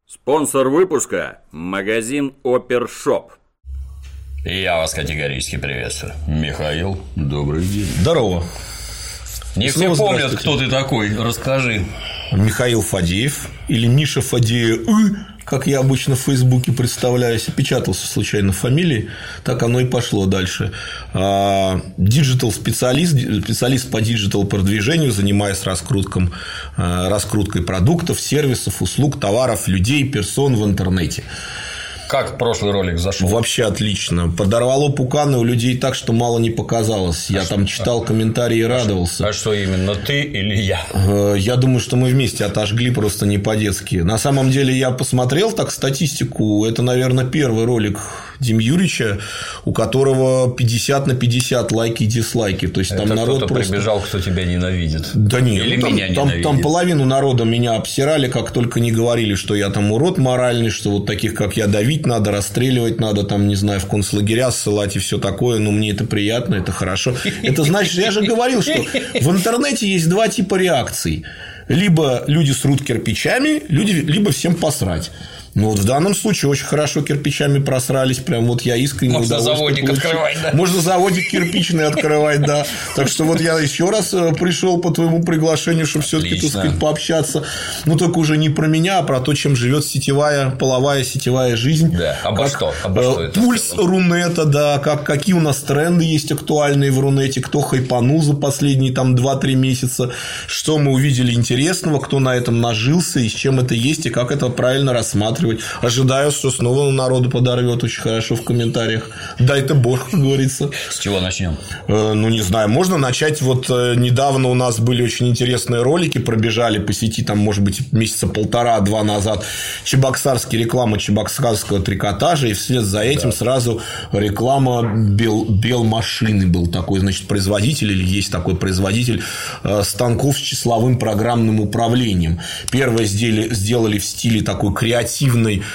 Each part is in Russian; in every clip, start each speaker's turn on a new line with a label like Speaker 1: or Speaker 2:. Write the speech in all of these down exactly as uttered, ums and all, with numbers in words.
Speaker 1: Спонсор выпуска – магазин Опершоп.
Speaker 2: Я вас категорически приветствую. Михаил, добрый день.
Speaker 3: Здорово.
Speaker 2: Не все помнят, кто ты такой. Расскажи.
Speaker 3: Михаил Фадеев или Миша Фадеев, как я обычно в Фейсбуке представляюсь, опечатался случайно в фамилии, так оно и пошло дальше. Диджитал-специалист, специалист по диджитал-продвижению, занимаясь раскрутком, раскруткой продуктов, сервисов, услуг, товаров, людей, персон в интернете.
Speaker 2: Как прошлый ролик зашел?
Speaker 3: Вообще отлично. Подорвало пуканы у людей так, что мало не показалось. Я а там что? читал комментарии и радовался.
Speaker 2: А что именно, ты или я?
Speaker 3: Я думаю, что мы вместе отожгли просто не по-детски. На самом деле, я посмотрел так статистику. Это, наверное, первый ролик Димы Юрьевича, у которого пятьдесят на пятьдесят лайки и дизлайки. То есть, там
Speaker 2: это
Speaker 3: народ
Speaker 2: кто-то
Speaker 3: просто...
Speaker 2: прибежал, кто тебя ненавидит.
Speaker 3: Да нет,
Speaker 2: или
Speaker 3: там,
Speaker 2: меня
Speaker 3: там,
Speaker 2: ненавидит.
Speaker 3: Там половину народа меня обсирали, как только не говорили, что я там урод моральный, что вот таких, как я, давить надо, расстреливать надо, там, не знаю, в концлагеря ссылать и все такое. Но мне это приятно, это хорошо. Это значит, я же говорил, что в интернете есть два типа реакций. Либо люди срут кирпичами, люди, либо всем посрать. Ну, вот в данном случае очень хорошо кирпичами просрались. Прям вот я искренне
Speaker 2: Можно заводик получил. Открывать, да?
Speaker 3: Можно заводик кирпичный открывать, да. Так что вот я еще раз пришел по твоему приглашению, чтобы все-таки, так сказать, пообщаться. Ну, только уже не про меня, а про то, чем живет сетевая, половая сетевая жизнь.
Speaker 2: Да, обо
Speaker 3: как,
Speaker 2: что? Обо что это?
Speaker 3: Пульс Рунета, да, как, какие у нас тренды есть актуальные в Рунете, кто хайпанул за последние там два-три месяца, что мы увидели интересного, кто на этом нажился, и с чем это есть, и как это правильно рассматривать. Ожидаю, что снова народу подорвет очень хорошо в комментариях. Дай-то бог, как говорится.
Speaker 2: С чего начнем?
Speaker 3: Э, ну, не знаю. Можно начать. Вот недавно у нас были очень интересные ролики, пробежали по сети, там, может быть, месяца полтора-два назад. Чебоксарские реклама чебоксарского трикотажа. И вслед за этим да. сразу реклама Бел... Белмашины был такой, значит, производитель, или есть такой производитель э, станков с числовым программным управлением. Первое сделали, сделали в стиле такой креативной,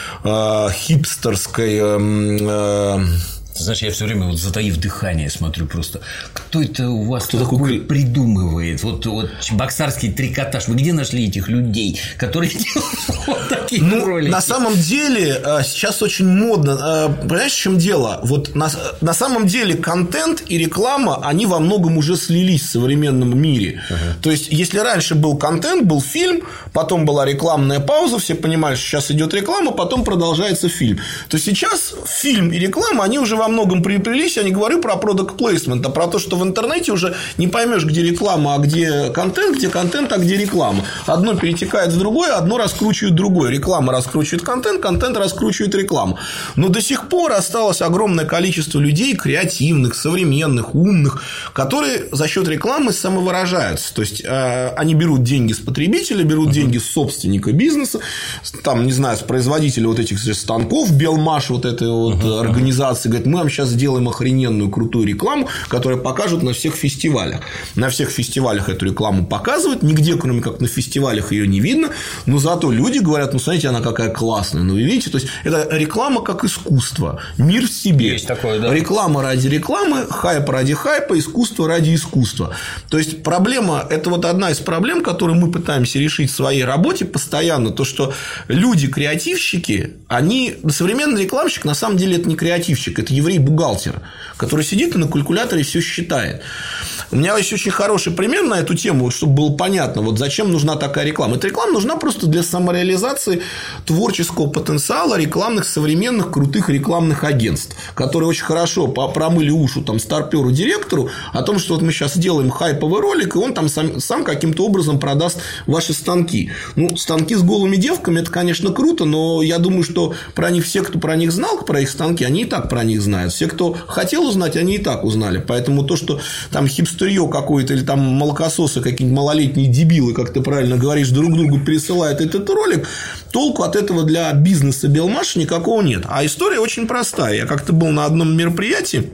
Speaker 3: э, хипстерской. Э, э,
Speaker 2: Знаешь, я все время вот затаив дыхание смотрю просто. Кто это у вас
Speaker 3: Кто
Speaker 2: такой,
Speaker 3: такой
Speaker 2: придумывает? Вот, вот чебоксарский трикотаж. Вы где нашли этих людей, которые делают вот такие
Speaker 3: ну,
Speaker 2: ролики?
Speaker 3: На самом деле сейчас очень модно. Понимаешь, в чем дело? Вот на, на самом деле контент и реклама, они во многом уже слились в современном мире. Uh-huh. То есть, если раньше был контент, был фильм, потом была рекламная пауза, все понимали, что сейчас идет реклама, потом продолжается фильм. То сейчас фильм и реклама, они уже во многом приплелись. Я не говорю про product placement, а про то, что в интернете уже не поймешь, где реклама, а где контент, где контент, а где реклама. Одно перетекает в другое, одно раскручивает другое. Реклама раскручивает контент, контент раскручивает рекламу. Но до сих пор осталось огромное количество людей креативных, современных, умных, которые за счет рекламы самовыражаются. То есть, они берут деньги с потребителя, берут деньги с собственника бизнеса, там, не знаю, с производителя вот этих станков, Белмаш, вот этой вот организации, говорит, мы вам сейчас сделаем охрененную крутую рекламу, которая покажут на всех фестивалях. На всех фестивалях эту рекламу показывают. Нигде, кроме как на фестивалях, ее не видно. Но зато люди говорят, ну, смотрите, она какая классная. Ну, вы видите, то есть, это реклама как искусство. Мир в себе.
Speaker 2: Есть такое, да.
Speaker 3: Реклама ради рекламы, хайп ради хайпа, искусство ради искусства. То есть, проблема, это вот одна из проблем, которую мы пытаемся решить в своей работе постоянно. То, что люди-креативщики, они... Современный рекламщик, на самом деле, это не креативщик, это еврей-бухгалтер, который сидит и на калькуляторе все считает. У меня есть очень хороший пример на эту тему, чтобы было понятно, вот зачем нужна такая реклама. Эта реклама нужна просто для самореализации творческого потенциала рекламных, современных, крутых рекламных агентств, которые очень хорошо промыли уши там старперу директору о том, что вот мы сейчас сделаем хайповый ролик, и он там сам, сам каким-то образом продаст ваши станки. Ну, станки с голыми девками – это, конечно, круто, но я думаю, что про них все, кто про них знал, про их станки, они и так про них знают. Все, кто хотел узнать, они и так узнали. Поэтому то, что там хипстерье какое-то или там молокососы, какие-нибудь малолетние дебилы, как ты правильно говоришь, друг другу присылают этот ролик, толку от этого для бизнеса Белмаша никакого нет. А история очень простая. Я как-то был на одном мероприятии,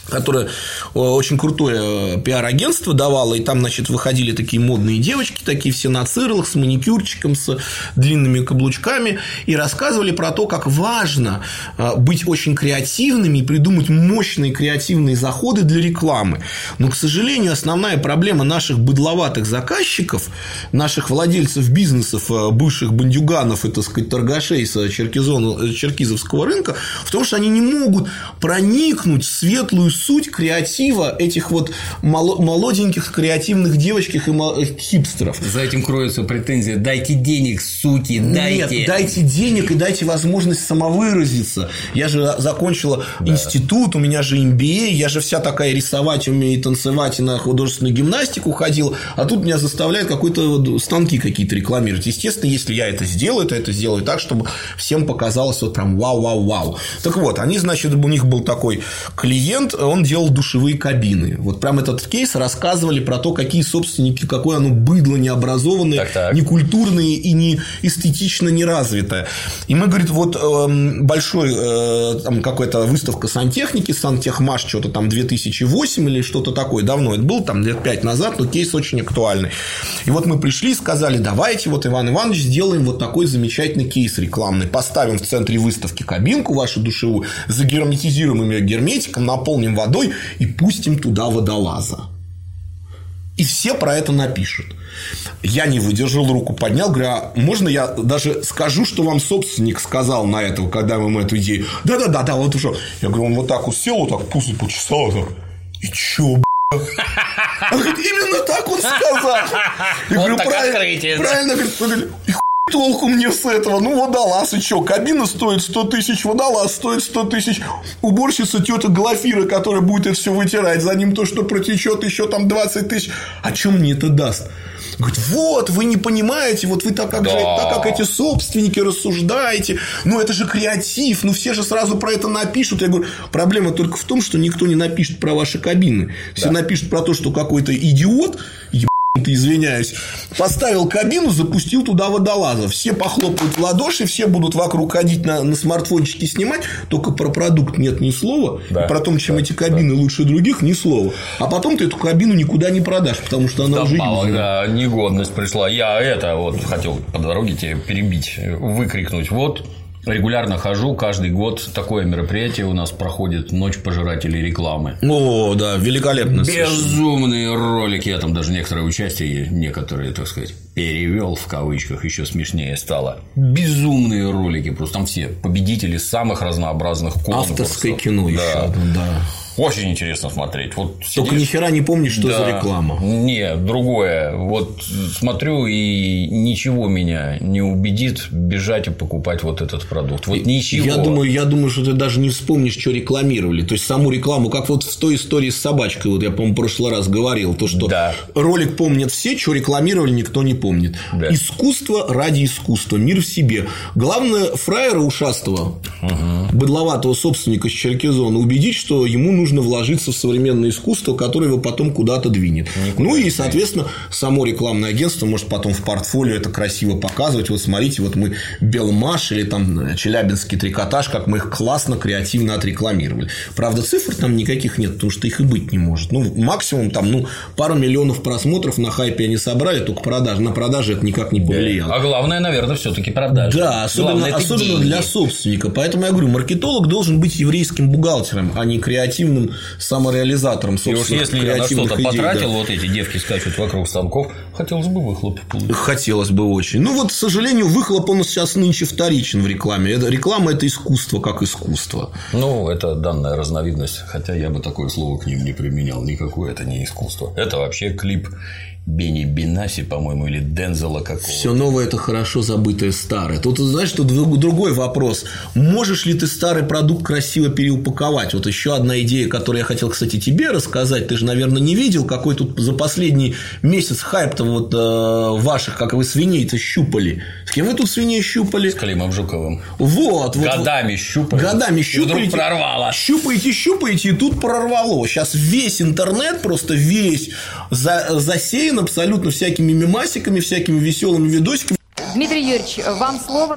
Speaker 3: которое очень крутое пиар-агентство давало, и там, значит, выходили такие модные девочки, такие все на цирлах, с маникюрчиком, с длинными каблучками, и рассказывали про то, как важно быть очень креативными и придумать мощные креативные заходы для рекламы. Но, к сожалению, основная проблема наших быдловатых заказчиков, наших владельцев бизнесов, бывших бандюганов и, так сказать, торгашей с черкизовского рынка, в том, что они не могут проникнуть в светлую суть креатива этих вот молоденьких креативных девочек и хипстеров.
Speaker 2: За этим кроется претензия: дайте денег, суки, дайте.
Speaker 3: Нет, дайте денег и дайте возможность самовыразиться. Я же закончила да. институт, у меня же эм би эй, я же вся такая рисовать умею, танцевать и на художественную гимнастику ходила, а тут меня заставляют какой-то станки какие-то рекламировать. Естественно, если я это сделаю, то это сделаю так, чтобы всем показалось вот прям вау-вау-вау. Так вот, они, значит, у них был такой клиент, он делал душевые кабины. Вот прям этот кейс рассказывали про то, какие собственники, какое оно быдло необразованное, так, так. некультурное и не эстетично неразвитое. И мы, говорит, вот большой там какая-то выставка сантехники, Сантехмаш, что-то там две тысячи восемь или что-то такое, давно это было, там лет пять назад, но кейс очень актуальный. И вот мы пришли и сказали: давайте, вот, Иван Иванович, сделаем вот такой замечательный кейс рекламный, поставим в центре выставки кабинку вашу душевую, загерметизируем ее герметиком, наполним водой и пустим туда водолаза. И все про это напишут. Я не выдержал, руку поднял, говорю: а можно я даже скажу, что вам собственник сказал на этого, когда мы ему эту идею? Да-да-да, да, вот уже. Я говорю: он вот так вот сел, вот так пусть почесал, так. И чё, б***? Он говорит: именно так он сказал. Я говорю: правильно, правильно, говорит, толку мне с этого? Ну, водолаз, и что? Кабина стоит сто тысяч, водолаз стоит сто тысяч. Уборщица тетя Глафира, которая будет это все вытирать, за ним то, что протечет, еще там двадцать тысяч. А что мне это даст? Говорит: вот, вы не понимаете, вот вы так как, да. же, так как эти собственники рассуждаете, ну, это же креатив, ну, все же сразу про это напишут. Я говорю: проблема только в том, что никто не напишет про ваши кабины. Все да. напишут про то, что какой-то идиот, извиняюсь, поставил кабину, запустил туда водолаза. Все похлопают в ладоши, все будут вокруг ходить на, на смартфончике снимать, только про продукт нет ни слова, да, и про то, чем да, эти кабины да. лучше других, ни слова. А потом ты эту кабину никуда не продашь, потому что она да, уже
Speaker 2: мало, да, негодность пришла. Я это вот хотел по дороге тебе перебить, выкрикнуть. Вот регулярно хожу, каждый год такое мероприятие у нас проходит: Ночь пожирателей рекламы.
Speaker 3: О, да, великолепно.
Speaker 2: Безумные совершенно. Ролики. Я там даже некоторое участие, некоторые, так сказать, перевел в кавычках, еще смешнее стало. Безумные ролики. Просто там все победители самых разнообразных конкурсов.
Speaker 3: Авторское кино еще.
Speaker 2: Да.
Speaker 3: да.
Speaker 2: Очень интересно смотреть. Вот
Speaker 3: только сидишь... ни хера не помнишь, что да. за реклама.
Speaker 2: Нет, другое. Вот смотрю, и ничего меня не убедит бежать и покупать вот этот продукт. Вот ничего.
Speaker 3: Я думаю, я думаю, что ты даже не вспомнишь, что рекламировали. То есть саму рекламу, как вот в той истории с собачкой, вот я, по-моему, в прошлый раз говорил, то, что да. ролик помнят все, что рекламировали, никто не помнит. Да. Искусство ради искусства. Мир в себе. Главное, фраера ушастого, угу. быдловатого собственника с Черкизона убедить, что ему нужно нужно вложиться в современное искусство, которое его потом куда-то двинет. Никуда ну и, соответственно, само рекламное агентство может потом в портфолио это красиво показывать. Вот смотрите, вот мы Белмаш или там Челябинский трикотаж, как мы их классно, креативно отрекламировали. Правда, цифр там никаких нет, потому что их и быть не может. Ну, максимум там, ну, пару миллионов просмотров на хайпе они собрали, только продажи. На продажи это никак не повлияло.
Speaker 2: А главное, наверное, все-таки продажи.
Speaker 3: Да, особенно, особенно для собственника. Поэтому я говорю, маркетолог должен быть еврейским бухгалтером, а не креативным самореализатором собственных
Speaker 2: креативных идей. И уж если я на что-то
Speaker 3: идей,
Speaker 2: потратил,
Speaker 3: да.
Speaker 2: вот эти девки скачут вокруг станков, хотелось бы выхлоп получить.
Speaker 3: Хотелось бы очень. Ну, вот, к сожалению, выхлоп он сейчас нынче вторичен в рекламе. Реклама – это искусство как искусство.
Speaker 2: Ну, это данная разновидность, хотя я бы такое слово к ним не применял. Никакое это не искусство. Это вообще клип Бенни Бенаси, по-моему, или Дензела какого-то.
Speaker 3: Все новое – это хорошо забытое старое. Тут, знаешь, тут другой вопрос. Можешь ли ты старый продукт красиво переупаковать? Вот еще одна идея, которую я хотел, кстати, тебе рассказать. Ты же, наверное, не видел, какой тут за последний месяц хайп-то вот э, ваших, как вы свиней-то щупали. С кем вы тут свиней щупали?
Speaker 2: С Климом Жуковым.
Speaker 3: Вот.
Speaker 2: Годами
Speaker 3: вот,
Speaker 2: щупали.
Speaker 3: Годами щупаете.
Speaker 2: И вдруг прорвало.
Speaker 3: Щупаете, щупаете, и тут прорвало. Сейчас весь интернет, просто весь за, засеян абсолютно всякими мемасиками, всякими веселыми видосиками.
Speaker 4: Дмитрий Юрьевич, вам слово.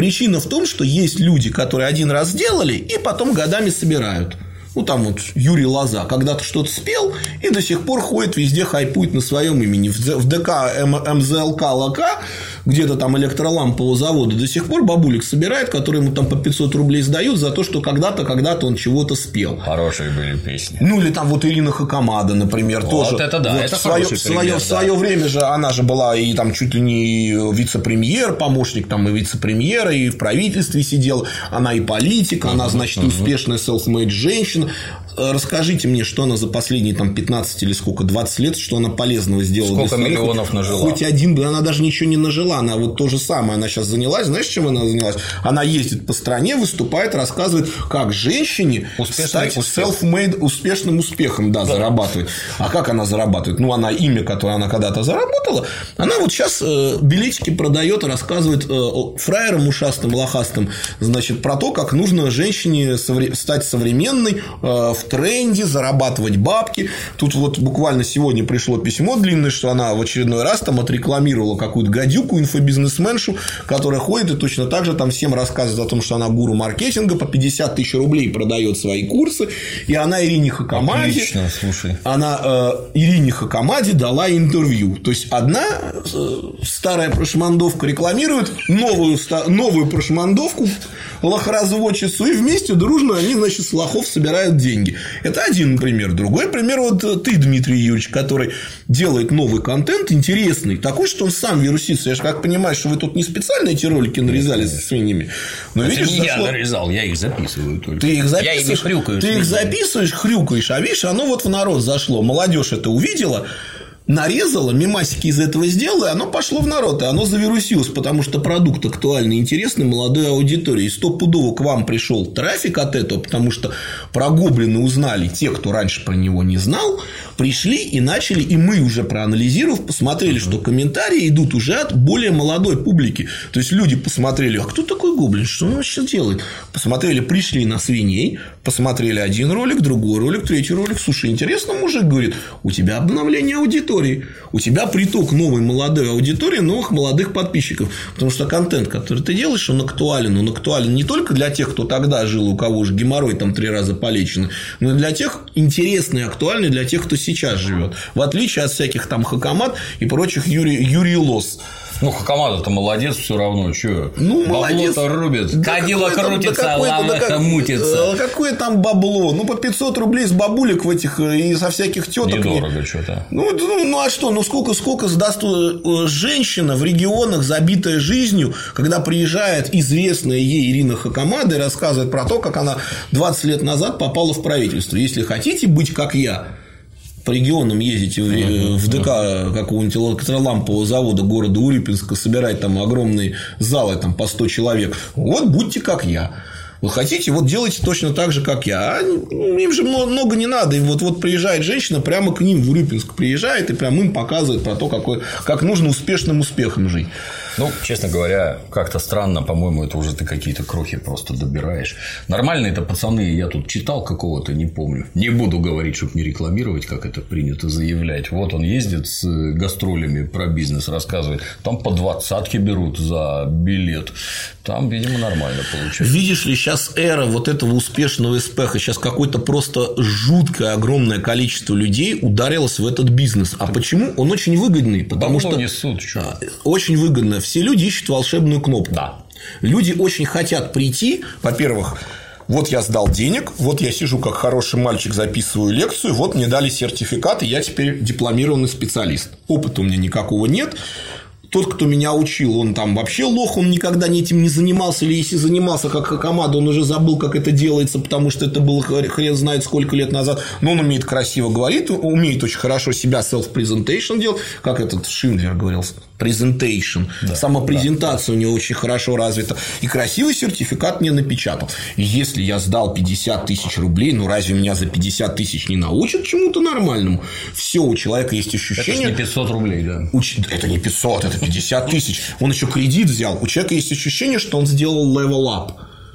Speaker 3: Причина в том, что есть люди, которые один раз сделали и потом годами собирают. Ну, там вот Юрий Лоза когда-то что-то спел и до сих пор ходит везде, хайпует на своем имени. В ДК МЗЛК ЛК, где-то там электролампового завода, до сих пор бабулек собирает, которые ему там по пятьсот рублей сдают за то, что когда-то, когда-то он чего-то спел.
Speaker 2: Хорошие были песни.
Speaker 3: Ну, или там вот Ирина Хакамада, например, вот тоже.
Speaker 2: Вот это да,
Speaker 3: вот
Speaker 2: это
Speaker 3: в свое,
Speaker 2: хороший
Speaker 3: в свое,
Speaker 2: пример,
Speaker 3: в свое
Speaker 2: да.
Speaker 3: время же она же была и там чуть ли не вице-премьер, помощник там и вице-премьера, и в правительстве сидела. Она и политик, она, значит, и успешная self-made женщина. Расскажите мне, что она за последние там пятнадцать или сколько, двадцать лет, что она полезного сделала.
Speaker 2: Сколько
Speaker 3: для
Speaker 2: миллионов нажила?
Speaker 3: Хоть один, она даже ничего не нажила. Она вот то же самое. Она сейчас занялась. Знаешь, чем она занялась? Она ездит по стране, выступает, рассказывает, как женщине
Speaker 2: успешный
Speaker 3: стать
Speaker 2: успех.
Speaker 3: self-made успешным успехом, да, да, зарабатывает. А как она зарабатывает? Ну, она имя, которое она когда-то заработала, она вот сейчас э, билетики продает и рассказывает э, фраерам ушастым, лохастым, значит, про то, как нужно женщине совре- стать современной, э, в тренде, зарабатывать бабки. Тут вот буквально сегодня пришло письмо длинное, что она в очередной раз там отрекламировала какую-то гадюку, инфобизнесменшу, которая ходит и точно так же там всем рассказывает о том, что она гуру маркетинга, по пятьдесят тысяч рублей продает свои курсы. И она Ирине Хакамаде,
Speaker 2: Отлично, слушай.
Speaker 3: она э, Ирине Хакамаде дала интервью. То есть одна э, старая прошмандовка рекламирует новую, новую прошмандовку, лохоразводчицу, и вместе дружно они, значит, с лохов собирают деньги. Это один пример. Другой пример вот ты, Дмитрий Юрьевич, который делает новый контент интересный, такой, что он сам вирусится. Я же как понимаю, что вы тут не специально эти ролики нарезали со свиньями. Но
Speaker 2: это
Speaker 3: видишь,
Speaker 2: не
Speaker 3: зашло...
Speaker 2: я нарезал, я их записываю только.
Speaker 3: Ты их записываешь,
Speaker 2: я ими хрюкаю.
Speaker 3: ты их записываешь, хрюкаешь, а видишь, оно вот в народ зашло. Молодежь это увидела, нарезала, мемасики из этого сделала, и оно пошло в народ, и оно завирусилось, потому что продукт актуальный, интересный молодой аудитории. И стопудово к вам пришел трафик от этого, потому что про гоблина узнали те, кто раньше про него не знал, пришли и начали, и мы уже проанализировав, посмотрели, что комментарии идут уже от более молодой публики. То есть люди посмотрели, а кто такой гоблин, что он вообще делает? Посмотрели, пришли на свиней, посмотрели один ролик, другой ролик, третий ролик. Слушай, интересно, мужик говорит, у тебя обновление аудитории. У тебя приток новой молодой аудитории, новых молодых подписчиков. Потому что контент, который ты делаешь, он актуален. Он актуален не только для тех, кто тогда жил, у кого же геморрой там три раза полечен, но и для тех, интересный и актуальный для тех, кто сейчас живет. В отличие от всяких там Хакамад и прочих Юрий, Юрий Лос.
Speaker 2: Ну, Хакамада-то молодец все равно. Че?
Speaker 3: Ну, молодец.
Speaker 2: Бабло-то рубит.
Speaker 3: Да
Speaker 2: Кадила крутится,
Speaker 3: да
Speaker 2: лаваха
Speaker 3: да
Speaker 2: мутится.
Speaker 3: А какое там бабло? Ну, по пятьсот рублей с бабулек в этих и со всяких теток.
Speaker 2: Недорого не... что-то.
Speaker 3: Ну, ну, ну, а что? Ну, сколько, сколько сдаст женщина в регионах, забитая жизнью, когда приезжает известная ей Ирина Хакамада и рассказывает про то, как она двадцать лет назад попала в правительство. Если хотите быть как я, по регионам ездите в ДК какого-нибудь электролампового завода города Урюпинска, собирать там огромные залы там, по сто человек. Вот будьте как я. Вы хотите, вот делайте точно так же, как я. А им же много не надо. И вот, вот приезжает женщина, прямо к ним в Урюпинск приезжает и прямо им показывает про то, какой, как нужно успешным успехом жить.
Speaker 2: Ну, честно говоря, как-то странно, по-моему, это уже ты какие-то крохи просто добираешь. Нормальные это пацаны, я тут читал какого-то, не помню. Не буду говорить, чтобы не рекламировать, как это принято заявлять. Вот он ездит с гастролями про бизнес, рассказывает. Там по двадцатке берут за билет. Там, видимо, нормально получается.
Speaker 3: Видишь ли, сейчас эра вот этого успешного эспеха, сейчас какое-то просто жуткое огромное количество людей ударилось в этот бизнес. А почему? Он очень выгодный, потому
Speaker 2: Бабло
Speaker 3: что
Speaker 2: несут, что?
Speaker 3: Очень выгодно. Все люди ищут волшебную кнопку.
Speaker 2: Да.
Speaker 3: Люди очень хотят прийти, во-первых, вот я сдал денег, вот я сижу как хороший мальчик, записываю лекцию, вот мне дали сертификат, и я теперь дипломированный специалист. Опыта у меня никакого нет. Тот, кто меня учил, он там вообще лох, он никогда этим не занимался, или если занимался как Хакамада, он уже забыл, как это делается, потому что это было хрен знает сколько лет назад. Но он умеет красиво говорить, умеет очень хорошо себя self-presentation делать, как этот Шиндлер говорил, presentation, да, самопрезентация да. у него очень хорошо развита, и красивый сертификат мне напечатал. И если я сдал пятьдесят тысяч рублей, ну разве меня за пятьдесят тысяч не научат чему-то нормальному? Все, у человека есть ощущение.
Speaker 2: Это не пятьсот рублей, да.
Speaker 3: Уч... Это не пятьсот, это пятьдесят тысяч. Он еще кредит взял. У человека есть ощущение, что он сделал level up.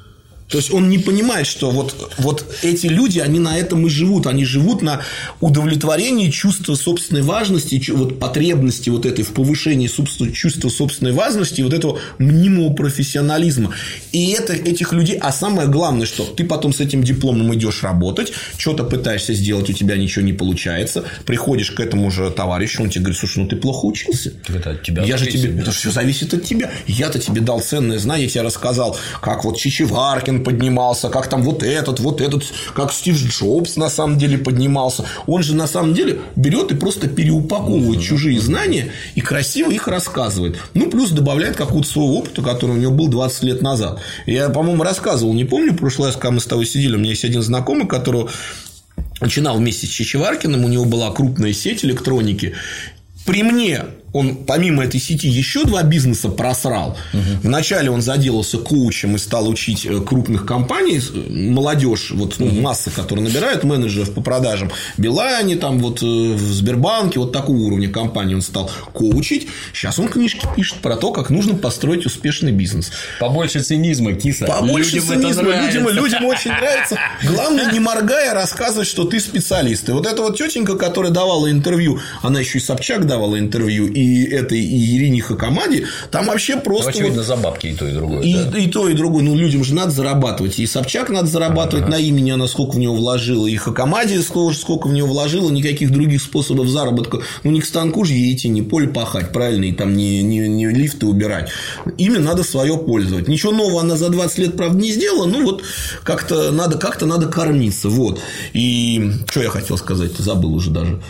Speaker 3: То есть он не понимает, что вот, вот эти люди, они на этом и живут. Они живут на удовлетворении чувства собственной важности, вот потребности вот этой в повышении чувства собственной важности, вот этого мнимого профессионализма. И это, этих людей. А самое главное, что ты потом с этим дипломом идешь работать, что-то пытаешься сделать, у тебя ничего не получается. Приходишь к этому же товарищу, он тебе говорит: слушай, ну ты плохо учился.
Speaker 2: Это от тебя.
Speaker 3: Я же тебе, это все зависит от тебя. Я-то тебе дал ценное знание, я тебе рассказал, как вот Чичеваркин поднимался, как там вот этот, вот этот, как Стив Джобс на самом деле поднимался. Он же на самом деле берет и просто переупаковывает mm-hmm. чужие знания и красиво их рассказывает. Ну, плюс добавляет какого-то своего опыта, который у него был двадцать лет назад. Я, по-моему, рассказывал, не помню, в прошлый раз, когда мы с тобой сидели, у меня есть один знакомый, которого начинал вместе с Чичеваркиным, у него была крупная сеть электроники. При мне он помимо этой сети еще два бизнеса просрал. Угу. Вначале он заделался коучем и стал учить крупных компаний, молодежь, вот, ну, угу. масса, которые набирают менеджеров по продажам, Билайне, там, вот, в Сбербанке, вот такого уровня компании он стал коучить. Сейчас он книжки пишет про то, как нужно построить успешный бизнес.
Speaker 2: Побольше цинизма, киса.
Speaker 3: Побольше
Speaker 2: людям
Speaker 3: цинизма, людям, людям очень нравится. Главное, не моргая, рассказывать, что ты специалист. И вот эта вот тетенька, которая давала интервью, она еще и Собчак давала интервью, и этой, и Ирине Хакамаде, там вообще просто...
Speaker 2: Ну, очевидно, вот... за бабки и то, и другое.
Speaker 3: И,
Speaker 2: да?
Speaker 3: и то, и другое. Ну, людям же надо зарабатывать. И Собчак надо зарабатывать ага. на имени, она сколько в него вложила. И Хакамаде сколько в него вложила. Никаких других способов заработка. Ну, не к станку же ей идти, не поле пахать, правильно, и там не, не, не лифты убирать. Ими надо свое пользовать. Ничего нового она за двадцать лет, правда, не сделала. Ну, вот как-то надо, как-то надо кормиться. Вот. И что я хотел сказать? Забыл уже даже.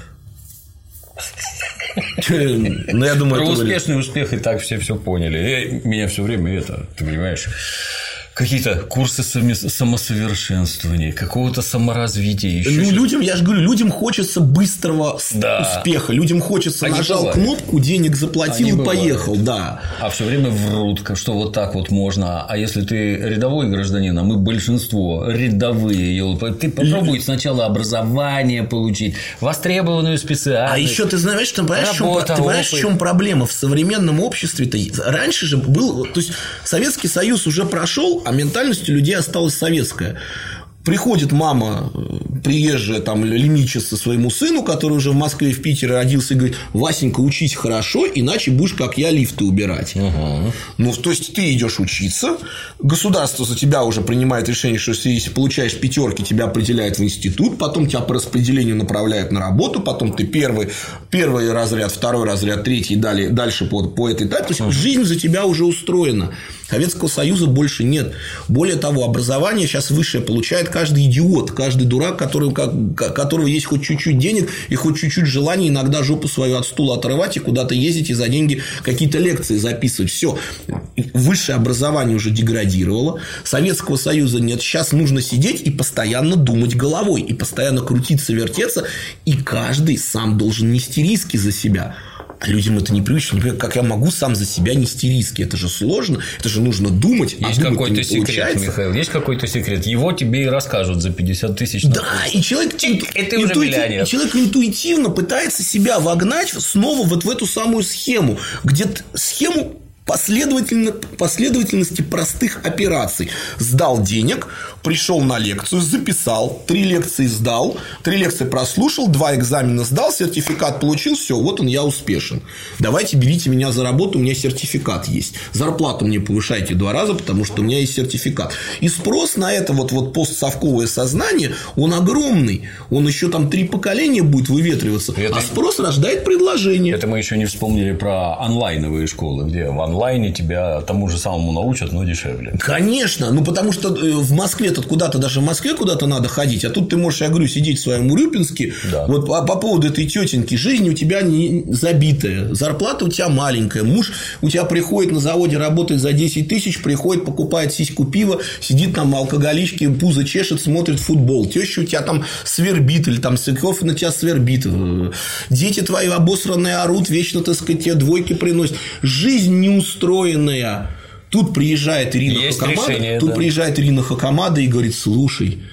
Speaker 2: Ну, я думаю, про успешный успех и так все все поняли. И меня все время это, ты понимаешь, какие-то курсы самосовершенствования, какого-то саморазвития. Еще
Speaker 3: ну, людям, я же говорю, людям хочется быстрого да. успеха. Людям хочется, они нажал бывают. Кнопку, денег заплатил они и бывают. Поехал. Да.
Speaker 2: А все время врут, что вот так вот можно. А если ты рядовой гражданин, а мы большинство рядовые, ты попробуй сначала образование получить, востребованную специальность.
Speaker 3: А еще ты знаешь, что, понимаешь, работа, в чем, ты понимаешь, в чем проблема? В современном обществе-то раньше же был. То есть Советский Союз уже прошел, а ментальность у людей осталась советская. Приходит мама приезжая, там, лимичится своему сыну, который уже в Москве, в Питере родился, и говорит: Васенька, учись хорошо, иначе будешь, как я, лифты убирать. Угу. Ну, то есть, ты идешь учиться, государство за тебя уже принимает решение, что если получаешь пятерки, тебя определяют в институт, потом тебя по распределению направляют на работу, потом ты первый, первый разряд, второй разряд, третий, далее, дальше по, по этой этапу. То есть, угу. жизнь за тебя уже устроена. Советского Союза больше нет. Более того, образование сейчас высшее получает каждый идиот, каждый дурак, который, у которого есть хоть чуть-чуть денег и хоть чуть-чуть желания иногда жопу свою от стула отрывать и куда-то ездить и за деньги какие-то лекции записывать. Все. Высшее образование уже деградировало. Советского Союза нет. Сейчас нужно сидеть и постоянно думать головой, и постоянно крутиться, вертеться, и каждый сам должен нести риски за себя. А людям это не привычно. Например, как я могу сам за себя нести риски? Это же сложно, это же нужно думать.
Speaker 2: Есть а какой-то секрет, получается. Михаил, есть какой-то секрет. Его тебе и расскажут за пятьдесят тысяч.
Speaker 3: Да, и человек,
Speaker 2: Чик, это интуитив, уже миллионер.
Speaker 3: Человек интуитивно пытается себя вогнать снова вот в эту самую схему, где схему Последовательно, последовательности простых операций. Сдал денег, пришел на лекцию, записал, три лекции сдал, три лекции прослушал, два экзамена сдал, сертификат получил, все, вот он, я успешен. Давайте берите меня за работу, у меня сертификат есть. Зарплату мне повышайте два раза, потому что у меня есть сертификат. И спрос на это вот, вот постсовковое сознание, он огромный. Он еще там три поколения будет выветриваться. Это... А спрос рождает предложение.
Speaker 2: Это мы еще не вспомнили про онлайновые школы, где в онлайне тебя тому же самому научат, но дешевле.
Speaker 3: Конечно, ну потому что в Москве тут куда-то, даже в Москве куда-то надо ходить, а тут ты можешь, я говорю, сидеть в своем Урюпинске. Да. Вот по, по поводу этой тетеньки, жизнь у тебя не забитая, зарплата у тебя маленькая, муж у тебя приходит на заводе, работает за десять тысяч, приходит, покупает сиську пива, сидит там в алкоголичке, пузо чешет, смотрит футбол, теща у тебя там свербит, или там Свеков на тебя свербит, дети твои обосранные орут, вечно, так сказать, тебе двойки приносят. Жизнь не устроенная. Тут приезжает Ирина Хакамада, тут да. приезжает Ирина Хакамада и говорит: слушай,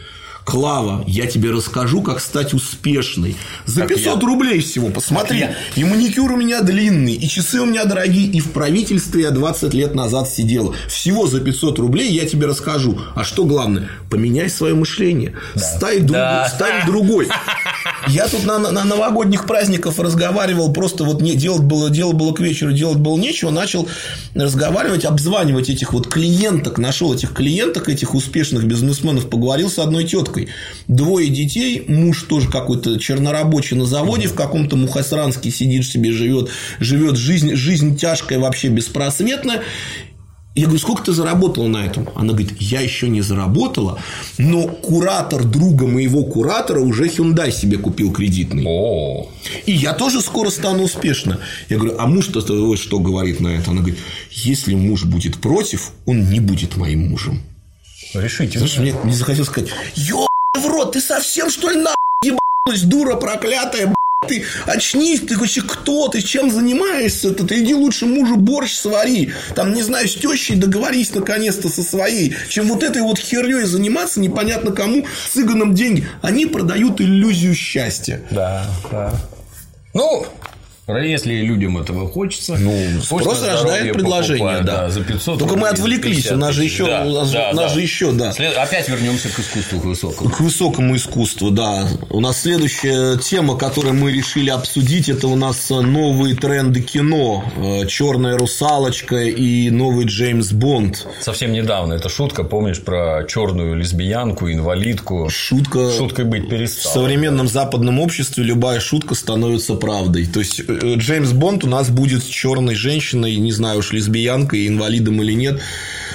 Speaker 3: Клава, я тебе расскажу, как стать успешной. За пятьсот
Speaker 2: я.
Speaker 3: рублей всего, посмотри. И маникюр у меня длинный, и часы у меня дорогие, и в правительстве я двадцать лет назад сидела. Всего за пятьсот рублей я тебе расскажу. А что главное? Поменяй свое мышление. Да. Стань, да. друг, стань другой. Я тут на, на новогодних праздниках разговаривал, просто вот не, делать было, дело было к вечеру, делать было нечего, начал разговаривать, обзванивать этих вот клиенток, нашел этих клиенток, этих успешных бизнесменов, поговорил с одной теткой. Двое детей, муж тоже какой-то чернорабочий на заводе, в каком-то Мухосранске сидит себе, живет, живет жизнь, жизнь тяжкая, вообще беспросветная. Я говорю, сколько ты заработала на этом? Она говорит, я еще не заработала, но куратор друга моего куратора уже Hyundai себе купил кредитный.
Speaker 2: О.
Speaker 3: И я тоже скоро стану успешна. Я говорю, а муж-то вот что говорит на это? Она говорит, если муж будет против, он не будет моим мужем.
Speaker 2: Решительно.
Speaker 3: Мне, мне захотелось сказать, ё в рот, ты совсем что ли нахуй ебанулась, дура проклятая, ты очнись, ты вообще кто, ты чем занимаешься? Ты иди лучше мужу борщ свари. Там, не знаю, с тещей договорись наконец-то со своей. Чем вот этой вот херней заниматься, непонятно кому, цыганам деньги. Они продают иллюзию счастья.
Speaker 2: Да, да. Ну, если людям этого хочется,
Speaker 3: ну, спрос рождает предложение, да.
Speaker 2: да. За пятьсот
Speaker 3: Только мы отвлеклись, у нас же еще, да, у нас, да, у нас да. же еще, да.
Speaker 2: След... Опять вернемся к искусству, к высокому.
Speaker 3: К высокому искусству, да. У нас следующая тема, которую мы решили обсудить, это у нас новые тренды кино. Черная русалочка и новый Джеймс Бонд.
Speaker 2: Совсем недавно эта шутка, помнишь, про черную лесбиянку, инвалидку.
Speaker 3: Шутка.
Speaker 2: Шуткой быть перестала.
Speaker 3: В современном западном обществе любая шутка становится правдой. То есть Джеймс Бонд у нас будет с черной женщиной, не знаю уж, лесбиянкой, инвалидом или нет.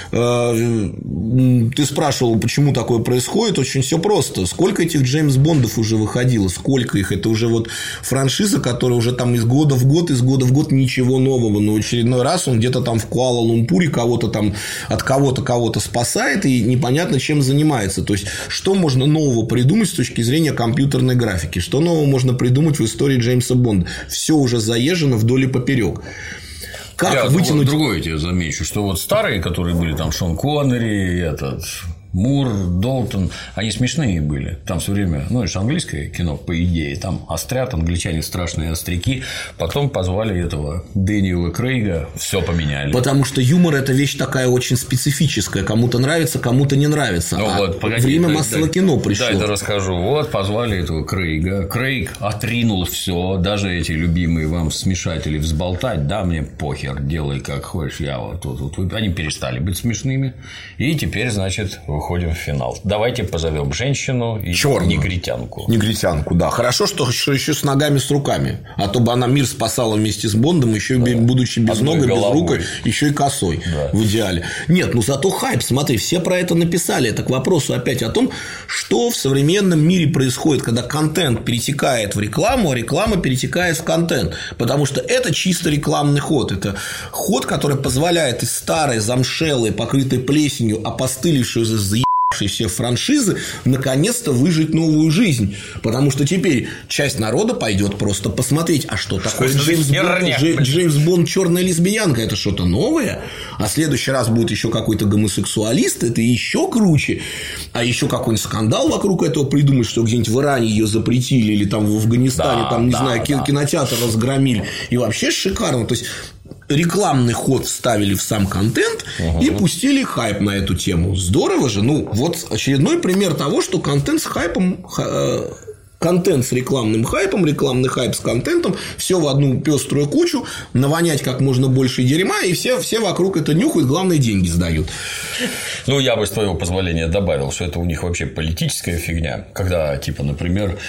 Speaker 3: Ты спрашивал, почему такое происходит? Очень все просто. Сколько этих Джеймс Бондов уже выходило? Сколько их? Это уже вот франшиза, которая уже там из года в год, из года в год ничего нового. Но в очередной раз он где-то там в Куала-Лумпуре кого-то там от кого-то кого-то спасает и непонятно чем занимается. То есть, что можно нового придумать с точки зрения компьютерной графики? Что нового можно придумать в истории Джеймса Бонда? Все уже заезжено вдоль и поперек. Как
Speaker 2: Я
Speaker 3: вытянуть...
Speaker 2: другое тебе замечу, что вот старые, которые были там Шон Коннери, этот Мур, Долтон, они смешные были. Там все время, ну, это же английское кино, по идее, там острят, англичане страшные остряки. Потом позвали этого Дэниела Крейга, все поменяли.
Speaker 3: Потому что юмор – это вещь такая очень специфическая. Кому-то нравится, кому-то не нравится.
Speaker 2: Ну,
Speaker 3: а
Speaker 2: вот, погоди,
Speaker 3: время
Speaker 2: да,
Speaker 3: массового
Speaker 2: да,
Speaker 3: кино пришло.
Speaker 2: Да, это расскажу. Вот позвали этого Крейга. Крейг отринул все, даже эти любимые вам смешатели взболтать. Да, мне похер, делай как хочешь, я вот тут. Вот, вот. Они перестали быть смешными. И теперь, значит, выходим в финал. Давайте позовем женщину и
Speaker 3: Чёрную.
Speaker 2: негритянку.
Speaker 3: Негритянку, да. Хорошо, что, что еще с ногами, с руками. А то бы она мир спасала вместе с Бондом, еще да. будучи без ног, без рук, еще и косой. Да. В идеале. Нет, ну зато хайп. Смотри, все про это написали. Это к вопросу опять о том, что в современном мире происходит, когда контент перетекает в рекламу, а реклама перетекает в контент. Потому что это чисто рекламный ход. Это ход, который позволяет из старой, замшелой, покрытой плесенью, опостылевшей за все франшизы наконец-то выжить новую жизнь. Потому что теперь часть народа пойдет просто посмотреть, а что такое Джеймс Бонд, Джеймс Бонд черная лесбиянка, это что-то новое, а в следующий раз будет еще какой-то гомосексуалист, это еще круче, а еще какой-нибудь скандал вокруг этого придумать, что где-нибудь в Иране ее запретили или там в Афганистане, да, там, не да, знаю, да. кинотеатр разгромили, и вообще шикарно. То есть рекламный ход вставили в сам контент угу. и пустили хайп на эту тему. Здорово же. Ну, вот очередной пример того, что контент с хайпом, контент с рекламным хайпом, рекламный хайп с контентом, все в одну пеструю кучу, навонять как можно больше дерьма, и все, все вокруг это нюхают, главное, деньги сдают.
Speaker 2: Ну, я бы, с твоего позволения, добавил, что это у них вообще политическая фигня. Когда, типа, например,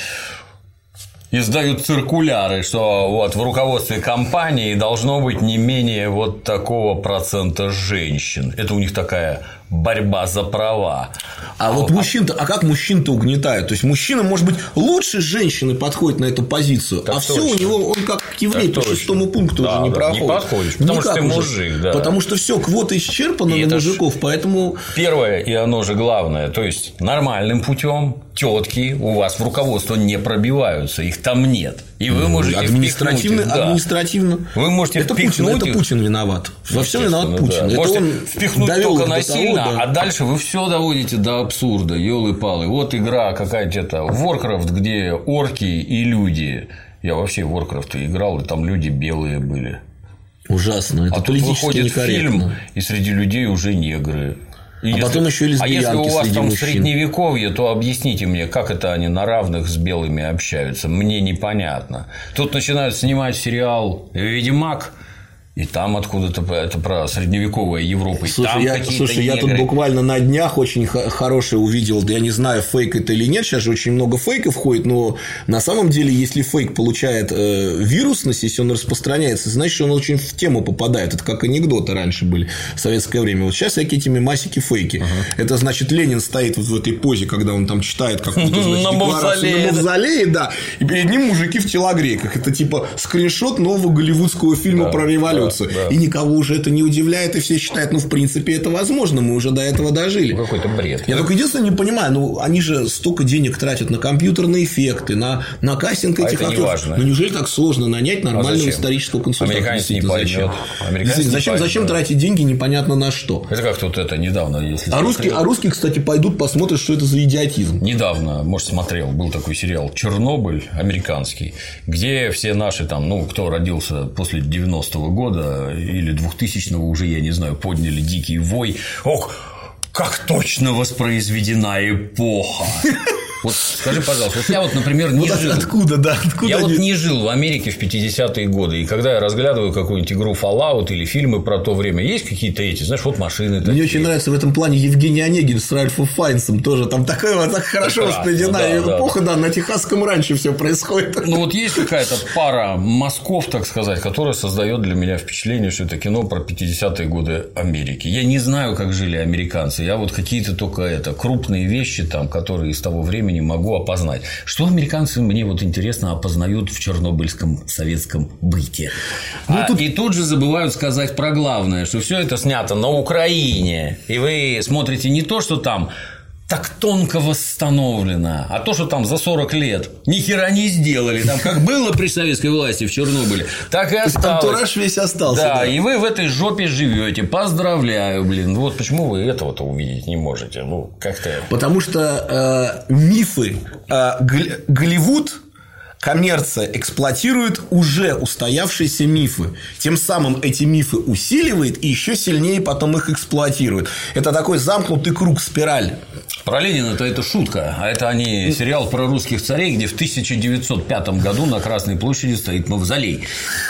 Speaker 2: издают циркуляры, что вот в руководстве компании должно быть не менее вот такого процента женщин. Это у них такая борьба за права.
Speaker 3: А, а вот мужчин-то, а как мужчин-то угнетают? То есть мужчина, может быть, лучше женщины подходит на эту позицию, так а все у него он как еврей по шестому пункту да, уже не да, проходит.
Speaker 2: Не подходишь, потому Никак что ты уже. мужик, да.
Speaker 3: Потому что все, квота исчерпана и на мужиков, ж... поэтому.
Speaker 2: Первое, и оно же главное, то есть нормальным путем тетки у вас в руководство не пробиваются, их там нет. И вы можете
Speaker 3: административно,
Speaker 2: впихнуть их, да.
Speaker 3: административно.
Speaker 2: Вы можете
Speaker 3: это
Speaker 2: впихнуть
Speaker 3: Путин,
Speaker 2: их.
Speaker 3: это Путин виноват. Во всем виноват Путин.
Speaker 2: Да.
Speaker 3: Это
Speaker 2: можете
Speaker 3: он
Speaker 2: впихнуть только насильно,
Speaker 3: того, да.
Speaker 2: а дальше вы все доводите до абсурда. Ёлы-палы. Вот игра какая-то это Warcraft, где орки и люди. Я вообще в Warcraft играл, и там люди белые были.
Speaker 3: Ужасно. Это
Speaker 2: а тут
Speaker 3: политически
Speaker 2: выходит
Speaker 3: некорректно.
Speaker 2: фильм, и среди людей уже негры. И
Speaker 3: а
Speaker 2: если,
Speaker 3: потом еще и лесбиянки
Speaker 2: а если у вас
Speaker 3: среди
Speaker 2: там
Speaker 3: мужчин.
Speaker 2: средневековье, то объясните мне, как это они на равных с белыми общаются. Мне непонятно. Тут начинают снимать сериал «Ведьмак», и там откуда-то это про средневековую Европу. И
Speaker 3: Слушай,
Speaker 2: там
Speaker 3: я,
Speaker 2: какие-то
Speaker 3: слушай я
Speaker 2: негры.
Speaker 3: тут буквально на днях очень хорошее увидел. Я не знаю, фейк это или нет. Сейчас же очень много фейков ходит. Но на самом деле, если фейк получает э, вирусность, если он распространяется, значит, он очень в тему попадает. Это как анекдоты раньше были в советское время. Вот сейчас всякие эти мемасики фейки. Ага. Это значит, Ленин стоит вот в этой позе, когда он там читает какую-то значит, декларацию на мавзолее, да. И перед ним мужики в телогрейках. Это типа скриншот нового голливудского фильма да, про революцию. Да, да. И никого уже это не удивляет, и все считают, ну, в принципе, это возможно, мы уже до этого дожили.
Speaker 2: Какой-то бред.
Speaker 3: Я да? только единственное не понимаю, ну, они же столько денег тратят на компьютерные эффекты, на, на кастинг этих
Speaker 2: а
Speaker 3: актеров. Ну, неужели так сложно нанять нормального а исторического консультанта?
Speaker 2: Американец не поймет.
Speaker 3: Зачем, зачем,
Speaker 2: не
Speaker 3: зачем тратить деньги непонятно на что?
Speaker 2: Это как тут это недавно, если
Speaker 3: а русские, а русские, кстати, пойдут посмотрят, что это за идиотизм.
Speaker 2: Недавно, может, смотрел, был такой сериал «Чернобыль» американский, где все наши там, ну, кто родился после девяностого года или двухтысячного, уже, я не знаю, подняли дикий вой. Ох, как точно воспроизведена эпоха. Вот скажи, пожалуйста, вот я вот, например, не
Speaker 3: вот
Speaker 2: жил.
Speaker 3: Откуда, да? Откуда
Speaker 2: я
Speaker 3: они...
Speaker 2: вот не жил в Америке в пятидесятые годы. И когда я разглядываю какую-нибудь игру Fallout или фильмы про то время, есть какие-то эти, знаешь, вот машины такие.
Speaker 3: Мне очень нравится в этом плане Евгений Онегин с Ральфом Файнсом. Тоже там такая вот так хорошо воспринимена да, эпоха, да, да, на Техасском ранчо все происходит.
Speaker 2: Ну вот есть какая-то пара мазков, так сказать, которая создает для меня впечатление, что это кино про пятидесятые годы Америки. Я не знаю, как жили американцы. Я вот какие-то только это крупные вещи там, которые из того времени не могу опознать. Что американцы, мне вот интересно, опознают в чернобыльском советском быте. Ну, а, тут... И тут же забывают сказать про главное, что все это снято на Украине. И вы смотрите не то, что там так тонко восстановлено, а то, что там за сорок лет ни хера не сделали. Там как было при советской власти в Чернобыле, так и осталось.
Speaker 3: Антураж весь остался.
Speaker 2: Да,
Speaker 3: да,
Speaker 2: и вы в этой жопе живете. Поздравляю, блин. Вот почему вы этого-то увидеть не можете. Ну, как-то.
Speaker 3: Потому что э, мифы э, Голливуд. Коммерция эксплуатирует уже устоявшиеся мифы. Тем самым эти мифы усиливает и еще сильнее потом их эксплуатирует. Это такой замкнутый круг, спираль.
Speaker 2: Про Ленина-то это шутка. А это они сериал про русских царей, где в тысяча девятьсот пятом году на Красной площади стоит мавзолей.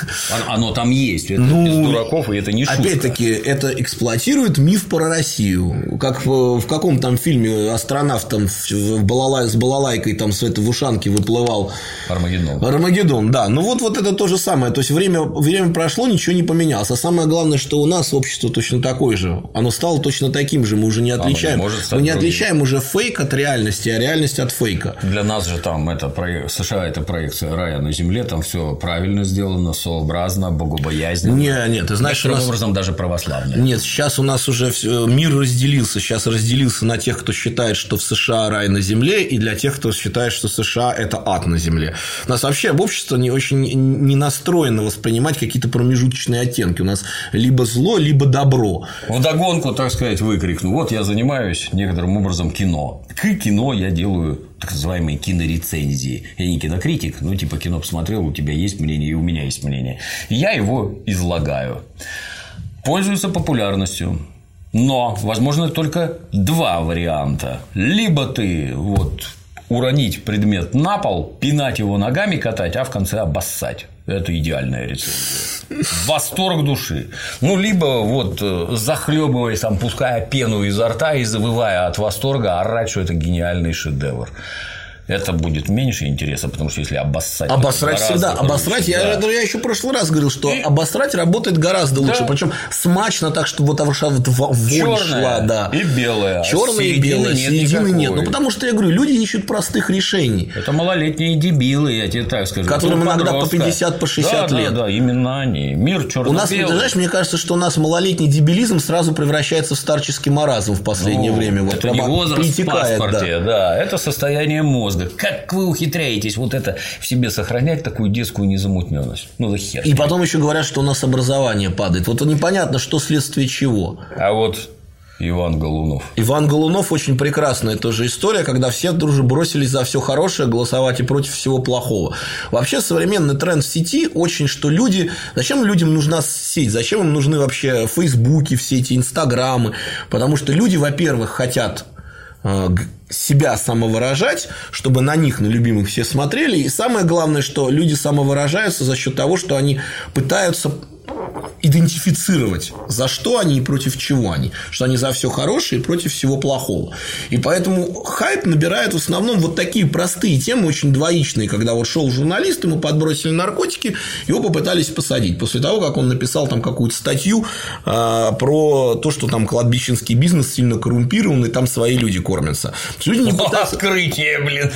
Speaker 2: Оно там есть. Это ну, без дураков, и это не шутка.
Speaker 3: Опять-таки, это эксплуатирует миф про Россию. Как в, в каком там фильме астронавт там, в балалай, с балалайкой там, с этой в ушанке выплывал.
Speaker 2: Армагеддон.
Speaker 3: Армагеддон, да. Ну, вот, вот это то же самое. То есть, время, время прошло, ничего не поменялось. А самое главное, что у нас общество точно такое же. Оно стало точно таким же. Мы уже не отличаем. Мы не другим. отличаем уже фейк от реальности, а реальность от фейка.
Speaker 2: Для нас же там это проект... США – это проекция рая на земле. Там все правильно сделано, сообразно, богобоязненно.
Speaker 3: Не, нет, ты знаешь,
Speaker 2: некоторым
Speaker 3: у нас...
Speaker 2: образом даже православно.
Speaker 3: Нет, сейчас у нас уже мир разделился. Сейчас разделился на тех, кто считает, что в США рай на земле, и для тех, кто считает, что США – это ад на земле. У нас вообще общество не очень не настроено воспринимать какие-то промежуточные оттенки. У нас либо зло, либо добро.
Speaker 2: Вдогонку, так сказать, выкрикну. Вот я занимаюсь некоторым образом кино. К кино я делаю так называемые кинорецензии. Я не кинокритик, ну типа кино посмотрел, у тебя есть мнение, и у меня есть мнение. И я его излагаю. Пользуется популярностью. Но, возможно, только два варианта. Либо ты вот уронить предмет на пол, пинать его ногами, катать, а в конце обоссать. Это идеальная рецензия. Восторг души. Ну, либо вот захлебываясь, там, пуская пену изо рта и завывая от восторга, орать, что это гениальный шедевр. Это будет меньше интереса, потому что если обоссать...
Speaker 3: Обосрать всегда. Обосрать, лучше, я, да. я еще в прошлый раз говорил, что и... обосрать работает гораздо лучше. Да. Причем смачно так, что вот вонь шла. Да.
Speaker 2: И белая.
Speaker 3: Черная и белая. Середины нет. Ну, потому что я говорю, люди ищут простых решений.
Speaker 2: Это малолетние дебилы, я тебе так скажу.
Speaker 3: Которым иногда по пятьдесят, по шестьдесят
Speaker 2: да,
Speaker 3: лет.
Speaker 2: Да, да, именно они. Мир черно-белый.
Speaker 3: У нас, ты знаешь, мне кажется, что у нас малолетний дебилизм сразу превращается в старческий маразм в последнее
Speaker 2: ну,
Speaker 3: время. Вот
Speaker 2: это не возраст в паспорте, да. да. Это состояние мозга. мозга. Как вы ухитряетесь вот это в себе сохранять, такую детскую незамутненность? Ну, за хер.
Speaker 3: И потом еще говорят, что у нас образование падает. Вот непонятно, что следствие чего.
Speaker 2: А вот Иван Голунов.
Speaker 3: Иван Голунов очень прекрасная тоже история, когда все дружно бросились за все хорошее голосовать и против всего плохого. Вообще современный тренд в сети очень, что люди... Зачем людям нужна сеть? Зачем им нужны вообще фейсбуки, все эти инстаграмы? Потому что люди, во-первых, хотят себя самовыражать, чтобы на них, на любимых все смотрели. И самое главное, что люди самовыражаются за счет того, что они пытаются идентифицировать, за что они и против чего они. Что они за все хорошее и против всего плохого. И поэтому хайп набирает в основном вот такие простые темы, очень двоичные. Когда вот шел журналист, ему подбросили наркотики, его попытались посадить. После того, как он написал там какую-то статью э, про то, что там кладбищенский бизнес сильно коррумпирован, и там свои люди кормятся. Люди не пытаются...
Speaker 2: Открытие, блин.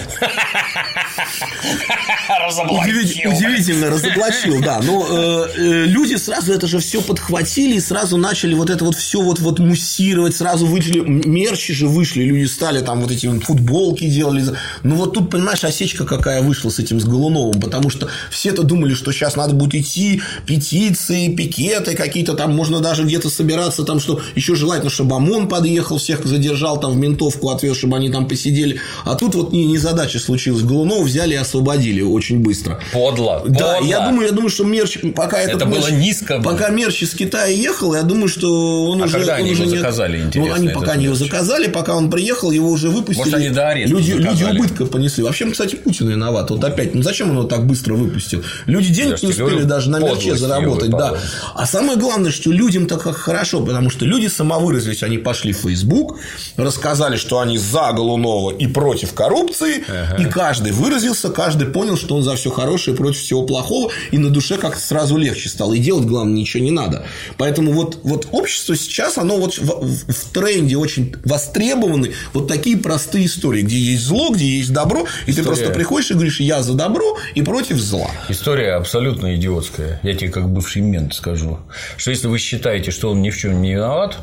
Speaker 3: Удивительно разоблачил, да. Но э, люди сразу это же все подхватили и сразу начали вот это вот все вот, вот муссировать, сразу вышли, мерчи же вышли, люди стали там вот эти футболки делали. Ну вот тут, понимаешь, осечка какая вышла с этим, с Голуновым, потому что все-то думали, что сейчас надо будет идти, петиции, пикеты какие-то там, можно даже где-то собираться, там, что еще желательно, чтобы ОМОН подъехал, всех задержал, там в ментовку отвез, чтобы они там посидели. А тут вот не, не задача случилась. Голунова взяли и освободили очень быстро.
Speaker 2: Подло.
Speaker 3: Да,
Speaker 2: подло.
Speaker 3: я думаю, я думаю, что мерч, пока
Speaker 2: это
Speaker 3: этот
Speaker 2: было
Speaker 3: мерч,
Speaker 2: низко.
Speaker 3: Пока мерч из Китая ехал, я думаю, что он
Speaker 2: а
Speaker 3: уже...
Speaker 2: когда
Speaker 3: он
Speaker 2: они
Speaker 3: уже
Speaker 2: его
Speaker 3: не...
Speaker 2: заказали, интересно?
Speaker 3: Ну, они пока не его
Speaker 2: мерч.
Speaker 3: заказали, пока он приехал, его уже выпустили.
Speaker 2: Может, они до ареста
Speaker 3: люди, люди
Speaker 2: заказали.
Speaker 3: убытка понесли. Вообще, кстати, Путин виноват. Вот опять, ну зачем он его так быстро выпустил? Люди денег
Speaker 2: Я
Speaker 3: не успели
Speaker 2: говорю,
Speaker 3: даже на мерче заработать. Да. А самое главное, что людям-то как хорошо, потому что люди самовыразились, они пошли в Facebook, рассказали, что они за Голунова и против коррупции, ага. И каждый выразился, каждый понял, что он за все хорошее и против всего плохого, и на душе как-то сразу легче стало. И делать, главное, ничего не надо. Поэтому вот, вот общество сейчас, оно вот в, в, в тренде очень востребованы вот такие простые истории, где есть зло, где есть добро, и история... ты просто приходишь и говоришь: я за добро и против зла.
Speaker 2: История абсолютно идиотская. Я тебе как бывший мент скажу, что если вы считаете, что он ни в чем не виноват,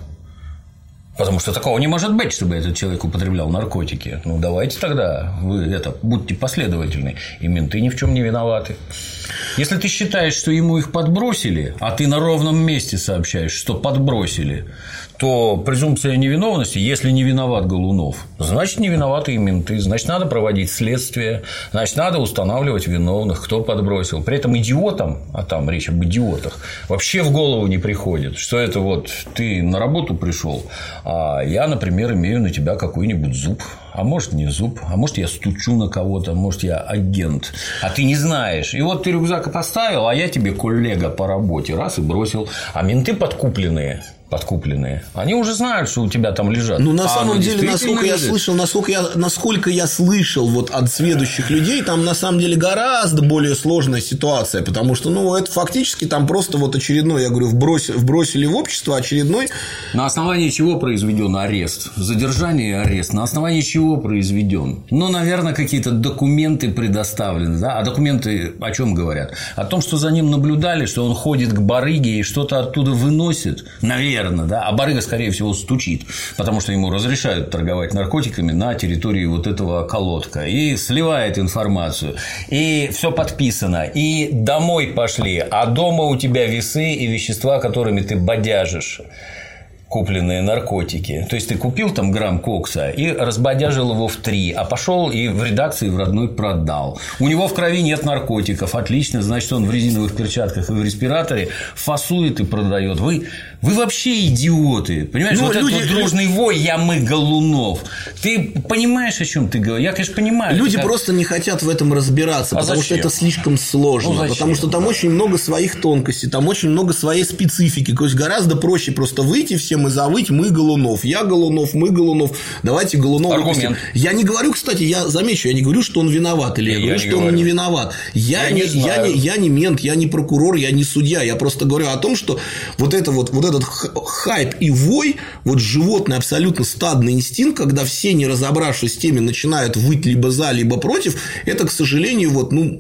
Speaker 2: потому что такого не может быть, чтобы этот человек употреблял наркотики. Ну, давайте тогда вы это, будьте последовательны. И менты ни в чем не виноваты. Если ты считаешь, что ему их подбросили, а ты на ровном месте сообщаешь, что подбросили, то презумпция невиновности, если не виноват Голунов, значит, не виноваты и менты. Значит, надо проводить следствие, значит, надо устанавливать виновных, кто подбросил. При этом идиотам, а там речь об идиотах, вообще в голову не приходит, что это вот ты на работу пришел, а я, например, имею на тебя какой-нибудь зуб. А может, не зуб, а может, я стучу на кого-то, может, я агент, а ты не знаешь. И вот ты рюкзак поставил, а я тебе коллега по работе, раз и бросил. А менты подкупленные, подкупленные, они уже знают, что у тебя там лежат.
Speaker 3: Ну, на
Speaker 2: а
Speaker 3: самом деле, насколько лежит. я слышал, насколько я, насколько я слышал вот от сведущих людей, там на самом деле гораздо более сложная ситуация, потому что, ну, это фактически там просто вот очередной, я говорю, вбросили, вбросили в общество очередной.
Speaker 2: На основании чего произведен арест? Задержание и арест. На основании чего произведен? Ну, наверное, какие-то документы предоставлены, да? А документы о чем говорят? О том, что за ним наблюдали, что он ходит к барыге и что-то оттуда выносит, наверное, да? А барыга, скорее всего, стучит, потому что ему разрешают торговать наркотиками на территории вот этого колодка, и сливает информацию, и все подписано, и домой пошли, а дома у тебя весы и вещества, которыми ты бодяжишь купленные наркотики. То есть ты купил там грамм кокса и разбодяжил его в три, а пошел и в редакции в родной продал. У него в крови нет наркотиков. Отлично, значит, он в резиновых перчатках и в респираторе фасует и продает. Вы, вы вообще идиоты. Понимаешь, ну, вот люди... этот вот дружный вой, я мы Голунов. Ты понимаешь, о чем ты говоришь? Я, конечно, понимаю.
Speaker 3: Люди
Speaker 2: как...
Speaker 3: просто не хотят в этом разбираться, а потому зачем? Что это слишком сложно. Ну, потому что там да. очень много своих тонкостей, там очень много своей специфики. То есть гораздо проще просто выйти всем и завыть: мы Голунов, я Голунов, мы Голунов, давайте Голунов выпустим. Я не говорю, кстати, я замечу, я не говорю, что он виноват, или я, я говорю, что говорю. он не виноват. Я, я, не, не я, не, я не мент, я не прокурор, я не судья. Я просто говорю о том, что вот, это вот, вот этот хайп и вой, вот животный абсолютно стадный инстинкт, когда все, не разобравшись с теми, начинают выть либо за, либо против, это, к сожалению, вот, ну,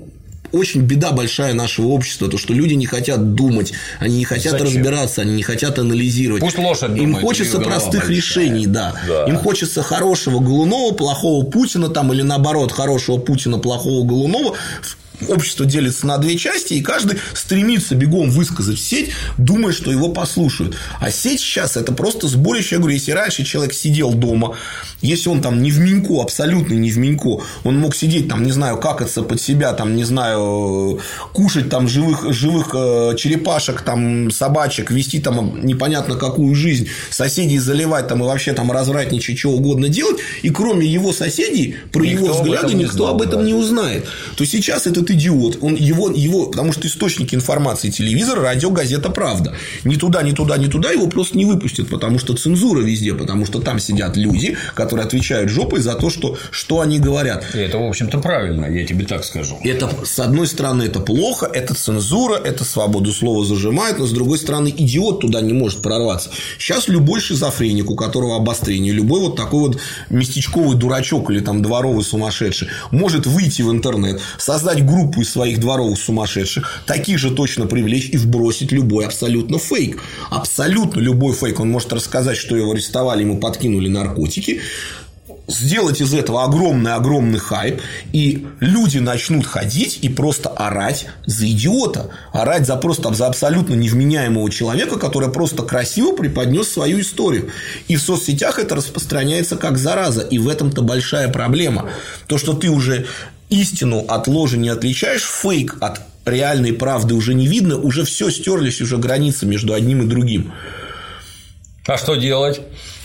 Speaker 3: очень беда большая нашего общества, то, что люди не хотят думать, они не хотят
Speaker 2: Зачем?
Speaker 3: разбираться, они не хотят анализировать.
Speaker 2: Пусть лошадь думает,
Speaker 3: им хочется простых
Speaker 2: большая.
Speaker 3: решений, да.
Speaker 2: да.
Speaker 3: Им хочется хорошего Голунова, плохого Путина, там, или наоборот, хорошего Путина, плохого Голунова. Общество делится на две части, и каждый стремится бегом высказать в сеть, думая, что его послушают. А сеть сейчас – это просто сборище. Я говорю, если раньше человек сидел дома, если он там не в меньку, абсолютно не в меньку, он мог сидеть, там, не знаю, какаться под себя, там, не знаю, кушать там живых, живых черепашек, там, собачек, вести там непонятно какую жизнь, соседей заливать там, и вообще там развратничать, что угодно делать, и кроме его соседей, про
Speaker 2: никто
Speaker 3: его взгляды никто знал, об этом да. не узнает. То сейчас этот идиот, он его, его, потому что источники информации телевизор, радио, газета «Правда». Ни туда, ни туда, ни туда его просто не выпустят, потому что цензура везде, потому что там сидят люди, которые отвечают жопой за то, что, что они говорят.
Speaker 2: И это, в общем-то, правильно, я тебе так скажу.
Speaker 3: Это, с одной стороны, это плохо, это цензура, это свободу слова зажимает, но с другой стороны, идиот туда не может прорваться. Сейчас любой шизофреник, у которого обострение, любой вот такой вот местечковый дурачок или там дворовый сумасшедший может выйти в интернет, создать группу группу из своих дворовых сумасшедших, таких же точно привлечь и вбросить любой абсолютно фейк. Абсолютно любой фейк. Он может рассказать, что его арестовали, ему подкинули наркотики, сделать из этого огромный-огромный хайп, и люди начнут ходить и просто орать за идиота. Орать за просто за абсолютно невменяемого человека, который просто красиво преподнес свою историю. И в соцсетях это распространяется как зараза. И в этом-то большая проблема. То, что ты уже истину от ложи не отличаешь, фейк от реальной правды уже не видно, уже все стерлись, уже границы между одним и другим.
Speaker 2: А что делать?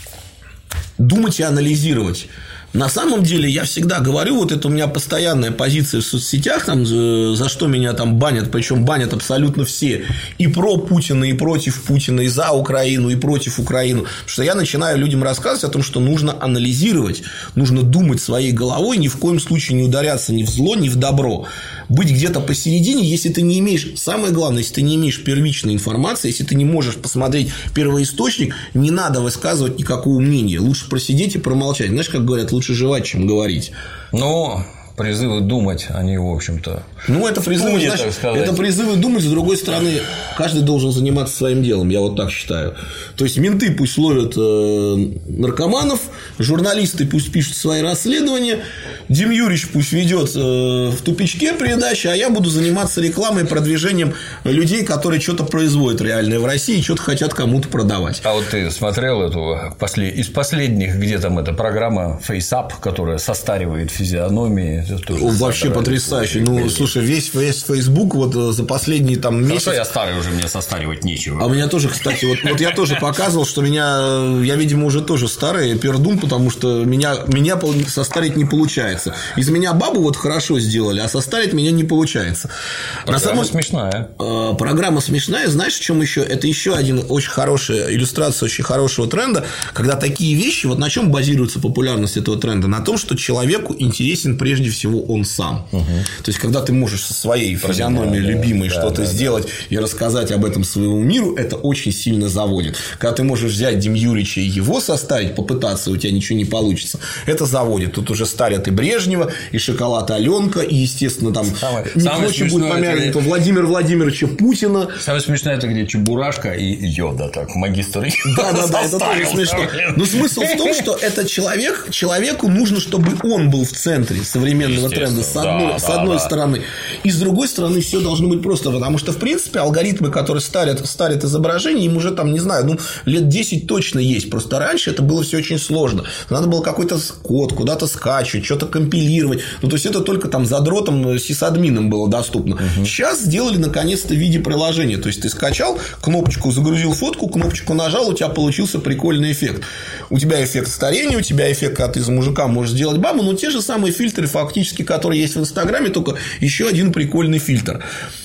Speaker 3: Думать и анализировать. На самом деле, я всегда говорю, вот это у меня постоянная позиция в соцсетях, там, за что меня там банят, причем банят абсолютно все, и про Путина, и против Путина, и за Украину, и против Украины. Потому что я начинаю людям рассказывать о том, что нужно анализировать, нужно думать своей головой, ни в коем случае не ударяться ни в зло, ни в добро. Быть где-то посередине, если ты не имеешь, самое главное, если ты не имеешь первичной информации, если ты не можешь посмотреть первоисточник, не надо высказывать никакого мнения. Лучше просидеть и промолчать. Знаешь, как говорят, лучше жевать, чем говорить.
Speaker 2: Ну, призывы думать, они, в общем-то.
Speaker 3: Ну, это призывы,
Speaker 2: Пуни,
Speaker 3: знаешь, это призывы думать, с другой стороны, каждый должен заниматься своим делом, я вот так считаю. То есть менты пусть ловят э, наркоманов, журналисты пусть пишут свои расследования, Дим Юрьевич пусть ведет э, в тупичке передачи, а я буду заниматься рекламой и продвижением людей, которые что-то производят реальное в России и что-то хотят кому-то продавать.
Speaker 2: А вот ты смотрел эту послед... из последних, где там эта программа FaceUp, которая состаривает физиономии?
Speaker 3: Вообще потрясающе. Ну, слушай, весь, весь Facebook вот за последние там месяц.
Speaker 2: Хорошо, я старый уже, мне состаривать нечего.
Speaker 3: А у меня тоже, кстати, вот, вот я тоже показывал, что меня, я, видимо, уже тоже старый пердун, потому что меня, меня состарить не получается. Из меня бабу вот хорошо сделали, а состарить меня не получается.
Speaker 2: Программа
Speaker 3: самом...
Speaker 2: смешная.
Speaker 3: Э, программа смешная. Знаешь, в чем еще? Это еще один очень хорошая иллюстрация очень хорошего тренда, когда такие вещи, вот на чем базируется популярность этого тренда? На том, что человеку интересен прежде всего он сам. Угу. То есть, когда ты можешь со своей физиономией да, любимой да, что-то да, сделать да. и рассказать об этом своему миру, это очень сильно заводит. Когда ты можешь взять Дим Юрьевича и его составить, попытаться, у тебя ничего не получится, это заводит. Тут уже старят и Брежнева, и Шоколад Аленка, и, естественно, там не прочее будет помянуто где... Владимира Владимировича Путина.
Speaker 2: Самое смешное, это где Чебурашка и Йода, так, магистр.
Speaker 3: Да, да, да, это тоже смешно. Но смысл в том, что это человек, человеку нужно, чтобы он был в центре современного тренда с одной, да, с одной да, стороны. И с другой стороны, все должно быть просто. Потому что, в принципе, алгоритмы, которые старят, старят изображение, им уже там, не знаю, ну, лет десять точно есть. Просто раньше это было все очень сложно. Надо было какой-то код куда-то скачивать, что-то компилировать. Ну, то есть, это только там задротом, сисадмином было доступно. Угу. Сейчас сделали, наконец-то, в виде приложения. То есть, ты скачал кнопочку, загрузил фотку, кнопочку нажал, у тебя получился прикольный эффект. У тебя эффект старения, у тебя эффект, когда ты из мужика можешь сделать бабу, но те же самые фильтры, фактически, которые есть в Инстаграме, только еще один прикольный фильтр.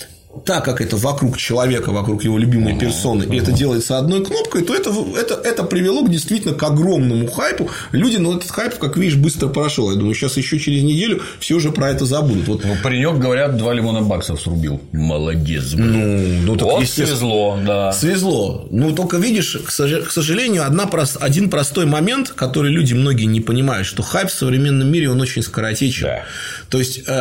Speaker 3: Так как это вокруг человека, вокруг его любимой персоны, и это делается одной кнопкой, то это, это, это привело действительно к огромному хайпу. Люди, ну, этот хайп, как видишь, быстро прошел. Я думаю, сейчас еще через неделю все уже про это забудут. Вот.
Speaker 2: Ну, паренек, говорят, два лимона баксов срубил. Молодец,
Speaker 3: блин. Ну, ну, так,
Speaker 2: вот свезло, да.
Speaker 3: Свезло. Ну, только видишь, к сожалению, одна, один простой момент, который люди многие не понимают, что хайп в современном мире, он очень скоротечен. Да. То есть,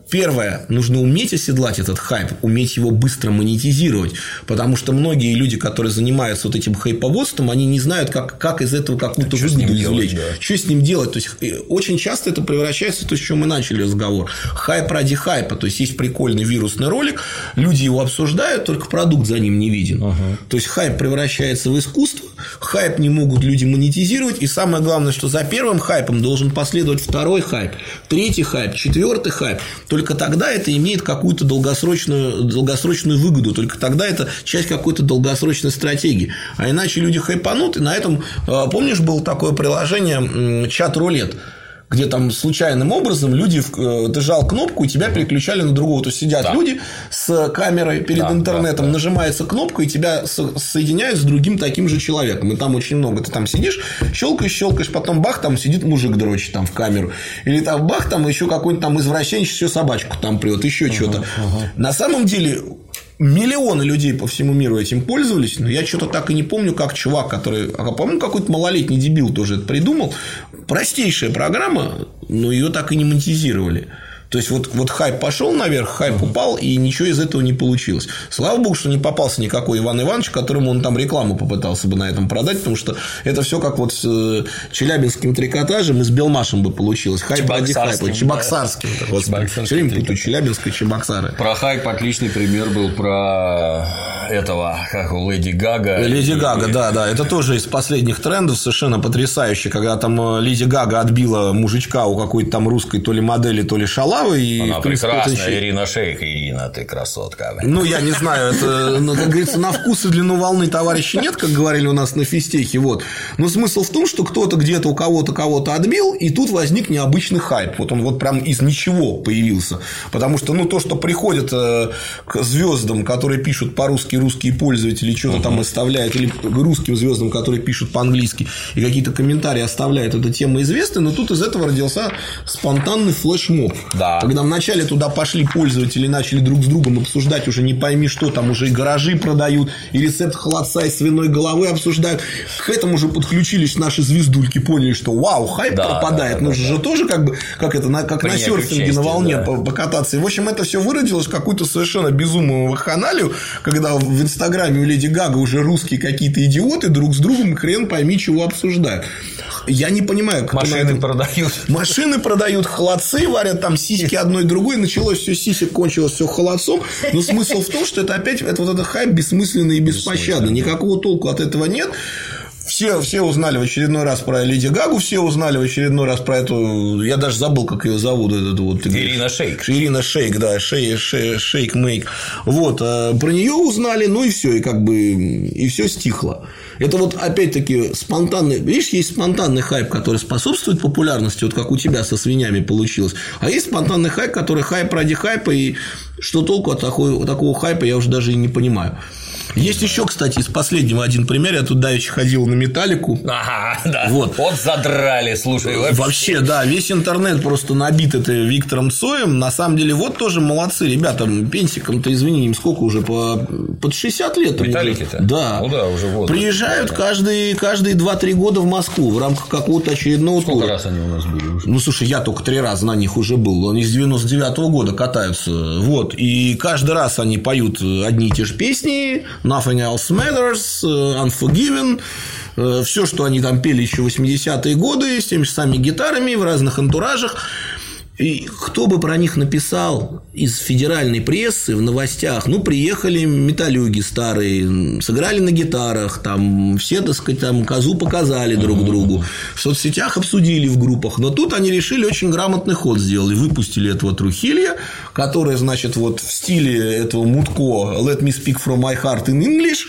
Speaker 3: Первое, нужно уметь оседлать этот хайп, уметь его быстро монетизировать, потому что многие люди, которые занимаются вот этим хайповодством, они не знают, как, как из этого какую-то выгоду извлечь. Делать, да. Что с ним делать? То есть, очень часто это превращается в то, с чем мы начали разговор. Хайп ради хайпа. То есть, есть прикольный вирусный ролик, люди его обсуждают, только продукт за ним не виден. Uh-huh. То есть, хайп превращается в искусство, хайп не могут люди монетизировать, и самое главное, что за первым хайпом должен последовать второй хайп, третий хайп, четвертый хайп. Только тогда это имеет какую-то долгосрочную, долгосрочную выгоду, только тогда это часть какой-то долгосрочной стратегии. А иначе люди хайпанут, и на этом, помнишь, было такое приложение чат-рулет, где там случайным образом люди, ты жал кнопку, и тебя переключали на другого. То есть, сидят да. люди с камерой перед да, интернетом, да, да. нажимается кнопка, и тебя соединяют с другим таким же человеком. И там очень много. Ты там сидишь, щелкаешь, щелкаешь, потом бах, там сидит мужик дрочит там в камеру. Или там бах, там еще какой-нибудь там извращенец, все собачку там прет, еще uh-huh, что-то. Uh-huh. На самом деле. Миллионы людей по всему миру этим пользовались, но я что-то так и не помню, как чувак, который, а, по-моему, какой-то малолетний дебил тоже это придумал. Простейшая программа, но ее так и не монетизировали. То есть, вот, вот хайп пошел наверх, хайп uh-huh. упал, и ничего из этого не получилось. Слава богу, что не попался никакой Иван Иванович, которому он там рекламу попытался бы на этом продать, потому что это все как вот с челябинским трикотажем и с Белмашем бы получилось. Хайп ради хайпа. Чебоксарским. Да. Вот, все время путаю Челябинск и Чебоксары.
Speaker 2: Про хайп отличный пример был про этого, как у Леди Гага.
Speaker 3: Леди и... Гага, да, да. Это тоже из последних трендов совершенно потрясающе, когда там Леди Гага отбила мужичка у какой-то там русской то ли модели, то ли шалавы. И,
Speaker 2: она прекрасная, еще... Ирина Шейк. Ирина, ты красотка.
Speaker 3: Ну, я не знаю, это, как говорится, на вкус и длину волны товарища нет, как говорили у нас на физтехе. Вот. Но смысл в том, что кто-то где-то у кого-то кого-то отбил, и тут возник необычный хайп. Вот он вот прям из ничего появился. Потому что, ну, то, что приходят к звездам, которые пишут по-русски русские пользователи, что-то uh-huh. там оставляют, или к русским звездам, которые пишут по-английски, и какие-то комментарии оставляют, эта тема известна, но тут из этого родился спонтанный флешмоб.
Speaker 2: Да.
Speaker 3: Когда вначале туда пошли пользователи, начали друг с другом обсуждать уже не пойми что, там уже и гаражи продают, и рецепт холодца из свиной головы обсуждают. К этому же подключились наши звездульки, поняли, что вау, хайп да, пропадает. Да, Нужно да, же да. тоже как бы, как это, как на серфинге, на волне да. покататься. И, в общем, это все выродилось в какую-то совершенно безумную вакханалию, когда в Инстаграме у Леди Гага уже русские какие-то идиоты друг с другом хрен пойми чего обсуждают. Я не понимаю,
Speaker 2: как машины это... продают.
Speaker 3: Машины продают, холодцы варят, там сиськи одной другой, началось все сисек, кончилось все холодцом. Но смысл в том, что это опять это вот этот хайп бессмысленный и беспощадный. Никакого толку от этого нет. Все, все узнали в очередной раз про Леди Гагу, все узнали в очередной раз про эту. Я даже забыл, как ее зовут. Этот вот,
Speaker 2: Ирина Шейк.
Speaker 3: Ирина Шейк, да, Шей, Шей, Шейк Мейк. Вот, про нее узнали, ну и все, и как бы и все стихло. Это вот опять-таки спонтанный. Видишь, есть спонтанный хайп, который способствует популярности, вот как у тебя со свинями получилось. А есть спонтанный хайп, который хайп ради хайпа, и что толку от такого, от такого хайпа, я уже даже и не понимаю. Есть еще, кстати, из последнего один пример. Я тут давеча ходил на Металлику.
Speaker 2: Ага, да.
Speaker 3: Вот.
Speaker 2: Вот задрали, слушай. Вообще.
Speaker 3: вообще, да, весь интернет просто набит это Виктором Цоем. На самом деле, вот тоже молодцы ребята. Пенсикам-то, извини, им сколько уже? По... Под шестьдесят лет.
Speaker 2: Металлики-то?
Speaker 3: Да.
Speaker 2: Ну да, уже вот.
Speaker 3: Приезжают да. каждые, каждые два-три года в Москву в рамках какого-то очередного
Speaker 2: сколько
Speaker 3: тура.
Speaker 2: Сколько раз они у нас были уже?
Speaker 3: Ну, слушай, я только три раза на них уже был. Они с девяносто девятого года катаются. Вот. И каждый раз они поют одни и те же песни. Nothing Else Matters, Unforgiven, все, что они там пели еще в восьмидесятые годы, с теми же самыми гитарами, в разных антуражах. И кто бы про них написал из федеральной прессы в новостях, ну, приехали металюги старые, сыграли на гитарах, там, все, так сказать, там, козу показали друг uh-huh. другу, в соцсетях обсудили в группах, но тут они решили очень грамотный ход сделали, выпустили этого Трухилья, который, значит, вот в стиле этого Мутко Let me speak from my heart in English.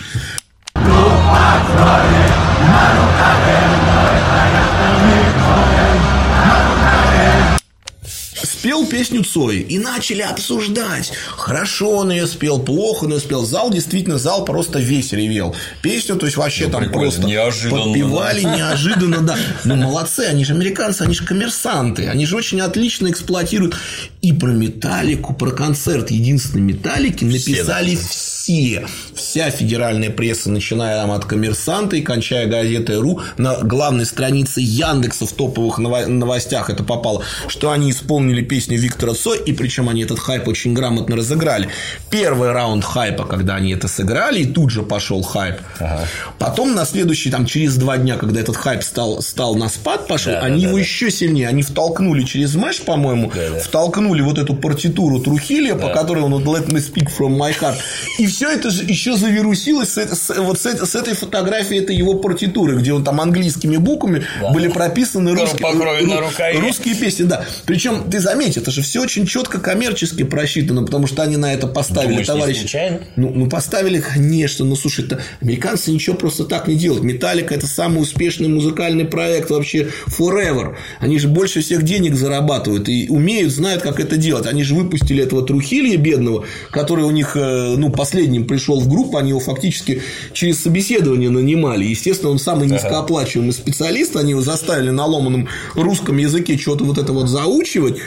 Speaker 3: Спел песню Цой и начали обсуждать, хорошо он ее спел, плохо он ее спел. Зал, действительно, зал просто весь ревел. Песню, то есть вообще ну, там просто
Speaker 2: неожиданно,
Speaker 3: подпевали да. неожиданно, да. Ну, молодцы, они же американцы, они же коммерсанты, они же очень отлично эксплуатируют. И про Металлику, про концерт единственной Металлики написали все. все, вся федеральная пресса, начиная там, от «Коммерсанта» и кончая газетой «РУ», на главной странице Яндекса в топовых новостях это попало, что они исполнили песню Виктора Цой, и причем они этот хайп очень грамотно разыграли. Первый раунд хайпа, когда они это сыграли, и тут же пошел хайп. Ага. Потом на следующий, там, через два дня, когда этот хайп стал, стал на спад пошел, да, они да, его да. еще сильнее, они втолкнули через мэш, по-моему, да, да. втолкнули вот эту партитуру Трухилья, да. по которой он вот Let me speak from my heart. И все это же еще завирусилось с, с, вот с, с этой фотографией, это его партитуры, где он там английскими буквами да. были прописаны русские, ру, русские песни. Да. Причем, ты заметь, это же все очень четко коммерчески просчитано, потому что они на это поставили, думаешь, товарищи. Ну, ну, поставили, конечно. Ну, слушай, это... американцы ничего просто так не делают. Металлика – это самый успешный музыкальный проект вообще forever. Они же больше всех денег зарабатывают и умеют, знают, как это делать. Они же выпустили этого Трухилья бедного, который у них, ну, последним пришел в группу, они его фактически через собеседование нанимали. Естественно, он самый низкооплачиваемый специалист, они его заставили на ломаном русском языке что-то вот это вот заучивать.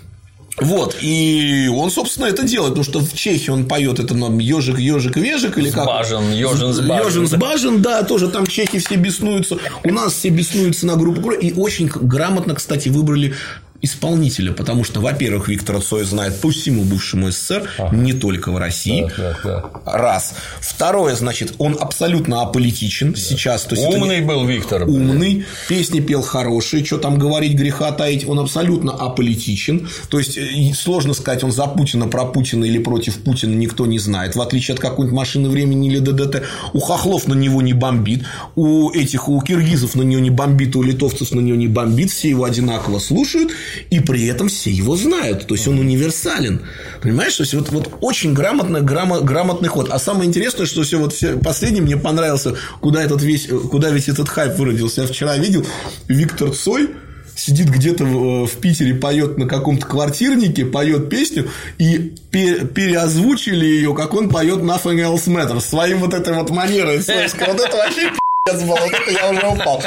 Speaker 3: Вот, и он, собственно, это делает, потому что в Чехии он поет это ну, ежик, ежик, вежик, или как?
Speaker 2: Сбажен, ежин, сбажен.
Speaker 3: Ежин, сбажен, да, тоже там чехи все беснуются. У нас все беснуются на группу. И очень грамотно, кстати, выбрали исполнителя, потому что, во-первых, Виктора Цоя знает по всему бывшему СССР, ага. не только в России. Да, да, да. Раз. Второе, значит, он абсолютно аполитичен да. сейчас. То есть
Speaker 2: умный это... был Виктор.
Speaker 3: Умный, песни пел хорошие, что там говорить, греха таить. Он абсолютно аполитичен. То есть сложно сказать, он за Путина, про Путина или против Путина никто не знает. В отличие от какой-нибудь «Машины времени» или ДДТ. У хохлов на него не бомбит. У этих, у киргизов на него не бомбит, у литовцев на него не бомбит. Все его одинаково слушают. И при этом все его знают. То есть он универсален. Понимаешь? То есть вот, вот очень грамотный, грамо, грамотный ход. А самое интересное, что все вот все последний мне понравился, куда этот весь, куда весь этот хайп выродился. Я вчера видел Виктор Цой сидит где-то в, в Питере, поет на каком-то квартирнике, поет песню, и пе- переозвучили ее, как он поет Nothing Else Matters. Своим вот этой вот манерой цойской. Вот это вообще пи***ц было. Вот это я уже упал.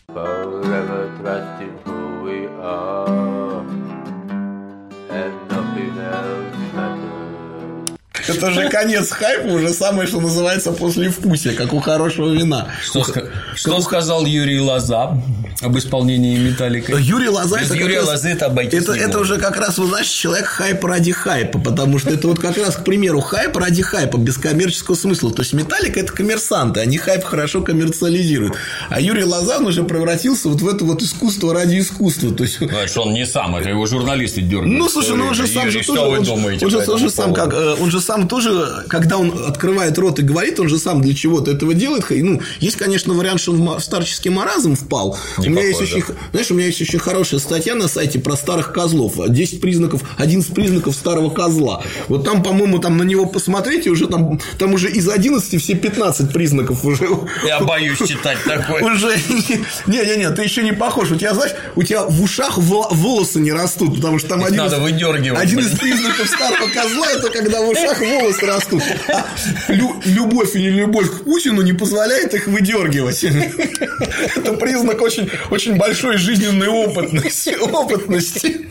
Speaker 3: Это же конец хайпа, уже самое, что называется, послевкусие, как у хорошего вина.
Speaker 2: Что, у... что сказал Юрий Лоза об исполнении «Металлика»?
Speaker 3: Юрий Лоза
Speaker 2: Без
Speaker 3: это,
Speaker 2: Юрия
Speaker 3: раз...
Speaker 2: Лозы это обойтись
Speaker 3: это, это уже как раз, вы знаете, человек хайп ради хайпа, потому что это вот как раз, к примеру, хайп ради хайпа, без коммерческого смысла. То есть «Металлика» – это коммерсанты, они хайп хорошо коммерциализируют. А Юрий Лоза уже превратился вот в это вот искусство ради искусства. То есть...
Speaker 2: Значит, он не сам, это его журналисты дергают.
Speaker 3: Ну, слушай, ну он же сам
Speaker 2: Юрий,
Speaker 3: же
Speaker 2: что
Speaker 3: тоже,
Speaker 2: вы
Speaker 3: он,
Speaker 2: думаете
Speaker 3: он, же, он, же сам, как, он же сам тоже, когда он открывает рот и говорит, он же сам для чего-то этого делает. Ну, есть, конечно, вариант, что он в старческий маразм впал. Не у меня есть очень, знаешь, у меня есть очень хорошая статья на сайте про старых козлов. десять признаков, одиннадцать признаков старого козла. Вот там, по-моему, там на него посмотреть, и уже там, там уже из одиннадцати все пятнадцать признаков уже.
Speaker 2: Я боюсь читать такое.
Speaker 3: Уже. Не-не-не, ты еще не похож. У тебя, знаешь, у тебя в ушах волосы не растут, потому что там один,
Speaker 2: надо выдергивать.
Speaker 3: Один из признаков старого козла – это когда в ушах волосы растут. А лю- любовь или любовь к Путину не позволяет их выдергивать. Это признак очень, очень большой жизненной опытности. опытности.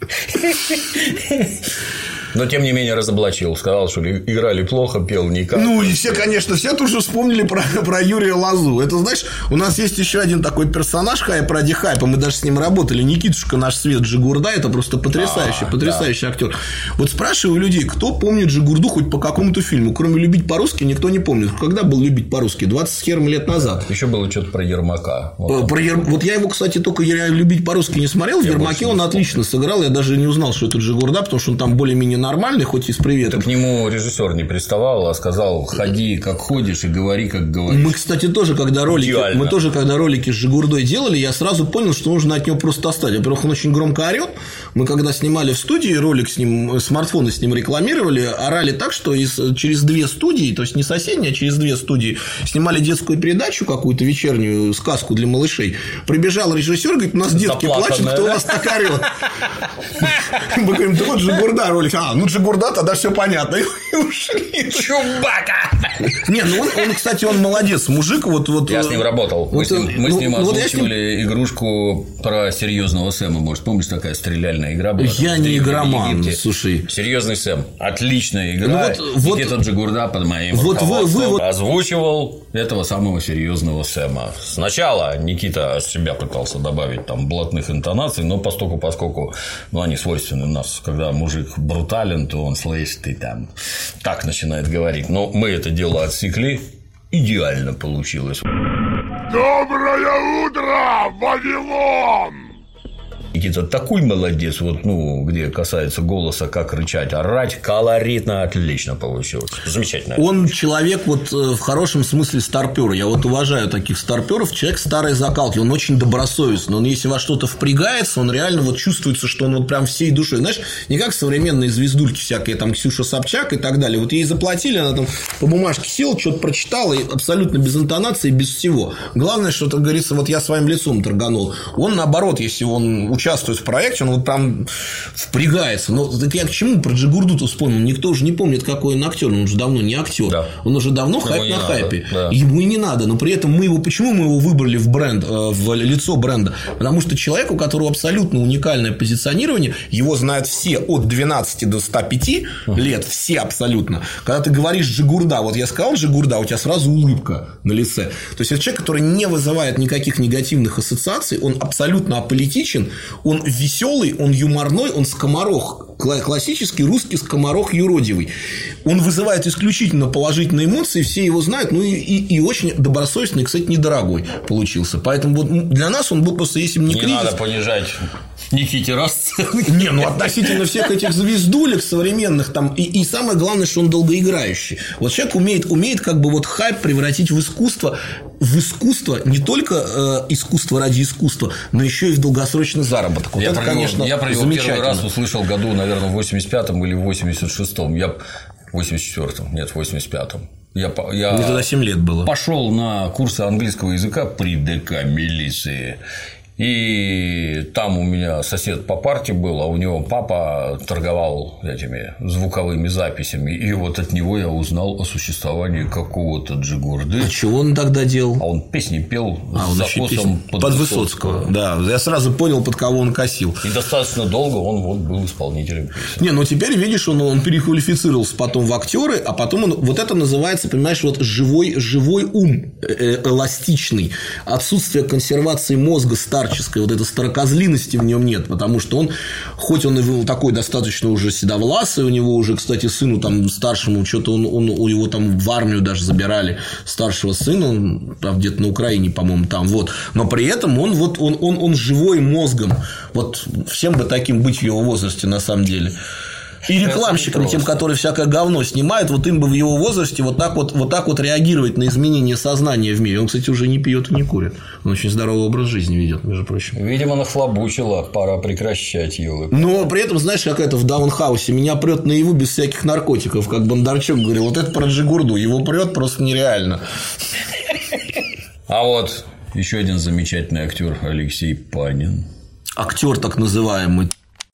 Speaker 2: Но, тем не менее, разоблачил. Сказал, что играли плохо, пел никак.
Speaker 3: Ну, и все, конечно, все тут же вспомнили про, про Юрия Лозу. Это, знаешь, у нас есть еще один такой персонаж хайп ради хайпа. Мы даже с ним работали. Никитушка наш Свет Джигурда. Это просто потрясающий, а, потрясающий да. актер. Вот спрашиваю людей, кто помнит Джигурду хоть по какому-то фильму. Кроме «Любить по-русски» никто не помнит. Когда был «Любить по-русски»? двадцать с хером лет назад.
Speaker 2: Еще было что-то про Ермака. Вот,
Speaker 3: про Ер... вот я его, кстати, только «Любить по-русски» не смотрел. В я «Ермаке» он отлично сыграл. Я даже не узнал, что это Джигурда, потому что он там более-менее нормальный, хоть и с приветом.
Speaker 2: К нему режиссер не приставал, а сказал: ходи как ходишь и говори как говоришь.
Speaker 3: Мы, кстати, тоже, когда ролики, мы тоже, когда ролики с Жигурдой делали, я сразу понял, что нужно от него просто отстать. Во-первых, он очень громко орет. Мы когда снимали в студии ролик с ним, смартфоны с ним рекламировали, орали так, что из, через две студии, то есть не соседние, а через две студии, снимали детскую передачу какую-то вечернюю, сказку для малышей. Прибежал режиссер, говорит: у нас детки плачут, кто у вас так орет. Мы говорим: да вот Жигурда ролик. А, ну Джигурда, тогда все понятно. И ушли.
Speaker 2: Чубака!
Speaker 3: Не, ну он, он, кстати, он молодец. Мужик, вот. вот
Speaker 2: я с ним работал. Мы, вот, с, ним, мы ну, с ним
Speaker 3: ну,
Speaker 2: озвучивали
Speaker 3: вот ним...
Speaker 2: игрушку про серьезного Сэма. Может, помнишь, такая стреляльная игра была?
Speaker 3: Я не игроман, слушай.
Speaker 2: Серьезный Сэм. Отличная игра.
Speaker 3: Ну, вот,
Speaker 2: Никита
Speaker 3: вот...
Speaker 2: Джигурда под моим
Speaker 3: вот вы, вы, вот...
Speaker 2: озвучивал этого самого серьезного Сэма. Сначала Никита себя пытался добавить там блатных интонаций, но поскольку, поскольку ну, они свойственны у нас, когда мужик брутален, то он слышит и там так начинает говорить. Но мы это дело отсекли, идеально получилось.
Speaker 5: Доброе утро, Вавилон!
Speaker 2: Никита такой молодец, вот, ну, где касается голоса, как рычать, орать, колоритно, отлично получилось. Замечательно.
Speaker 3: Он человек вот в хорошем смысле старпёр. Я вот уважаю таких старпёров. Человек старой закалки, он очень добросовестный. Он если во что-то впрягается, он реально вот чувствуется, что он вот прям всей душой. Знаешь, не как современные звездульки всякие, там Ксюша Собчак и так далее. Вот ей заплатили, она там по бумажке села, что-то прочитала, и абсолютно без интонации, без всего. Главное, что, как говорится, вот я своим лицом торганул. Он наоборот, если он участвует в проекте, он вот там впрягается. Но так я к чему про Джигурду-то вспомнил? Никто уже не помнит, какой он актер. Он уже давно не актер. Да. Он уже давно хайп на хайпе. Да. Ему и не надо. Но при этом мы его. Почему мы его выбрали в бренд, в лицо бренда? Потому что человек, у которого абсолютно уникальное позиционирование, его знают все от двенадцати до ста пяти лет, все абсолютно. Когда ты говоришь Джигурда, вот я сказал Джигурда, у тебя сразу улыбка на лице. То есть это человек, который не вызывает никаких негативных ассоциаций, он абсолютно аполитичен. Он веселый, он юморной, он скоморох. Классический русский скоморох юродивый. Он вызывает исключительно положительные эмоции, все его знают, ну и, и, и очень добросовестный, кстати, недорогой получился. Поэтому вот для нас он был просто, если бы не,
Speaker 2: не
Speaker 3: кризис...
Speaker 2: Не надо понижать Никите расценки.
Speaker 3: Не, ну относительно всех этих звездулек современных там. И, и самое главное, что он долгоиграющий. Вот человек умеет, умеет как бы вот хайп превратить в искусство. В искусство не только э, искусство ради искусства, но еще и в долгосрочный заработок. Вот
Speaker 2: я
Speaker 3: это,
Speaker 2: про
Speaker 3: конечно,
Speaker 2: него, я про него первый раз услышал году, наверное, в восемьдесят пятом или в восемьдесят шестом. Я в восемьдесят четвёртом, нет, в восемьдесят пятом. Я, я
Speaker 3: Мне тогда семь лет было.
Speaker 2: Пошел на курсы английского языка при ДК милиции. И там у меня сосед по парте был, а у него папа торговал этими звуковыми записями. И вот от него я узнал о существовании какого-то Джигурды.
Speaker 3: А чего он тогда делал?
Speaker 2: А он песни пел
Speaker 3: а,
Speaker 2: с закосом под,
Speaker 3: под Высоцкого. Высоцкого. Да, я сразу понял, под кого он косил.
Speaker 2: И достаточно долго он вот был исполнителем песен.
Speaker 3: Не, ну теперь видишь, он, он переквалифицировался потом в актеры, а потом он, вот это называется, понимаешь, вот живой, живой ум, эластичный, отсутствие консервации мозга старческого. Вот этой старокозлиности в нем нет, потому что он, хоть он и такой достаточно уже седовласый, у него уже, кстати, сыну там старшему, что-то он, он у его там в армию даже забирали старшего сына, он, правда, где-то на Украине, по-моему, там, вот, но при этом он вот он, он, он живой мозгом, вот всем бы таким быть в его возрасте на самом деле. И рекламщикам, тем, которые всякое говно снимают, вот им бы в его возрасте вот так вот, вот так вот реагировать на изменение сознания в мире. Он, кстати, уже не пьет и не курит. Он очень здоровый образ жизни ведет, между прочим.
Speaker 2: Видимо, нахлобучило, пора прекращать его.
Speaker 3: Но при этом, знаешь, как это в Даунхаусе, меня прет наяву без всяких наркотиков, как Бондарчук говорил. Вот это про Джигурду, его прет просто нереально.
Speaker 2: А вот еще один замечательный актер Алексей Панин.
Speaker 3: Актер так называемый.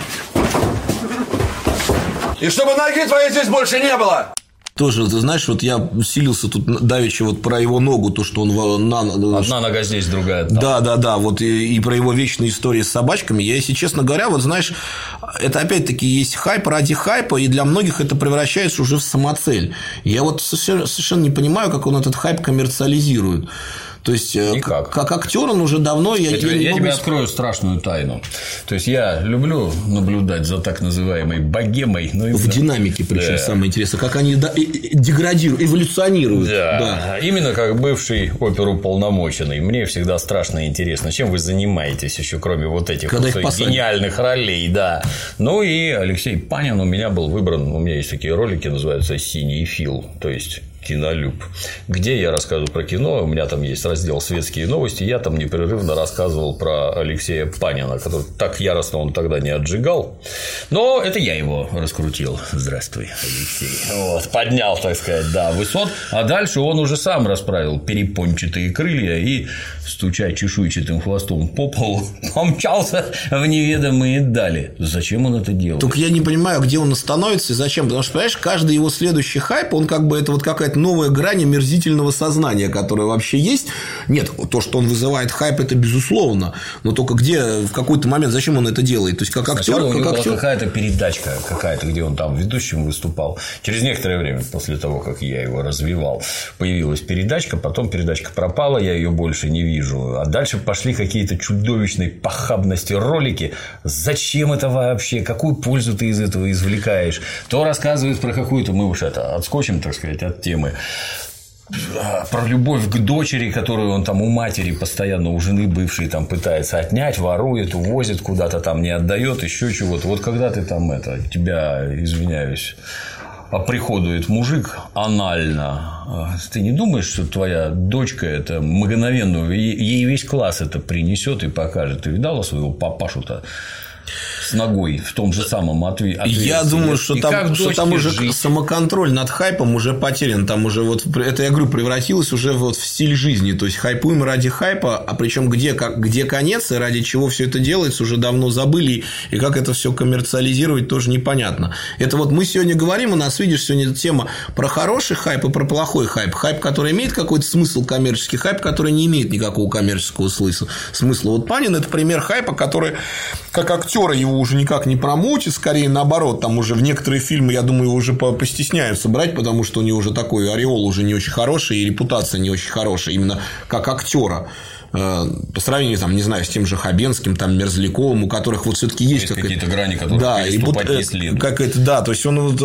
Speaker 5: И чтобы ноги твоей здесь больше не было.
Speaker 3: Тоже, ты знаешь, вот я усилился тут давеча вот про его ногу, то, что он на...
Speaker 2: Одна нога здесь, другая там.
Speaker 3: Да, да, да, вот и, и про его вечные истории с собачками. Я, если честно говоря, вот знаешь, это опять-таки есть хайп ради хайпа, и для многих это превращается уже в самоцель. Я вот совершенно, совершенно не понимаю, как он этот хайп коммерциализирует. То есть, Никак. как актер он уже давно... Я,
Speaker 2: я, я, я
Speaker 3: могу...
Speaker 2: тебе открою страшную тайну. То есть, я люблю наблюдать за так называемой богемой. Но именно...
Speaker 3: В динамике, причем, да. Самое интересное, как они деградируют, эволюционируют.
Speaker 2: Да. Да. Именно как бывший оперуполномоченный. Мне всегда страшно интересно, чем вы занимаетесь еще, кроме вот этих вот гениальных ролей. Да. Ну и Алексей Панин у меня был выбран. У меня есть такие ролики, называются «Синий Фил». То есть... Кинолюб, где я рассказываю про кино. У меня там есть раздел «Светские новости». Я там непрерывно рассказывал про Алексея Панина, который так яростно он тогда не отжигал. Но это я его раскрутил. Здравствуй, Алексей. Вот, поднял, так сказать, да, высот. А дальше он уже сам расправил перепончатые крылья и, стуча чешуйчатым хвостом по полу, помчался в неведомые дали. Зачем он это делает?
Speaker 3: Только я не понимаю, где он остановится и зачем. Потому что, понимаешь, каждый его следующий хайп, он как бы это вот какая-то новая грань омерзительного сознания, которая вообще есть. Нет, то, что он вызывает хайп, это безусловно. Но только где, в какой-то момент, зачем он это делает? То есть, как актер,
Speaker 2: Сначала у него
Speaker 3: как
Speaker 2: была
Speaker 3: актер...
Speaker 2: какая-то передачка, какая-то, где он там ведущим выступал. Через некоторое время, после того, как я его развивал, появилась передачка, потом передачка пропала, я ее больше не вижу. А дальше пошли какие-то чудовищные похабности ролики. Зачем это вообще? Какую пользу ты из этого извлекаешь? То рассказывают про какую-то, мы уж это отскочим, так сказать, от темы, про любовь к дочери, которую он там у матери постоянно, у жены бывшей там пытается отнять, ворует, увозит куда-то там, не отдает, еще чего-то. Вот когда ты там это, тебя, извиняюсь, оприходует мужик анально, ты не думаешь, что твоя дочка это мгновенно, ей весь класс это принесет и покажет? Ты видала своего папашу-то с ногой в том же самом ответе?
Speaker 3: Я думаю, что там, что там уже жить? Самоконтроль над хайпом уже потерян. Там уже вот это, я говорю, превратилось уже вот в стиль жизни. То есть хайпуем ради хайпа, а причем где, как, где конец и ради чего все это делается, уже давно забыли. И как это все коммерциализировать, тоже непонятно. Это вот мы сегодня говорим, у нас, видишь, сегодня тема про хороший хайп и про плохой хайп. Хайп, который имеет какой-то смысл коммерческий, хайп, который не имеет никакого коммерческого смысла. Вот Панин – это пример хайпа, который как актера его уже никак не промоутит, скорее наоборот, там уже в некоторые фильмы, я думаю, его уже постесняются брать, потому что у него уже такой ореол уже не очень хороший и репутация не очень хорошая, именно как актера. По сравнению, там, не знаю, с тем же Хабенским, там, Мерзляковым, у которых вот все-таки есть, есть
Speaker 2: какие-то грани, которые
Speaker 3: да,
Speaker 2: переступать не следует.
Speaker 3: Как это, да, то есть он вот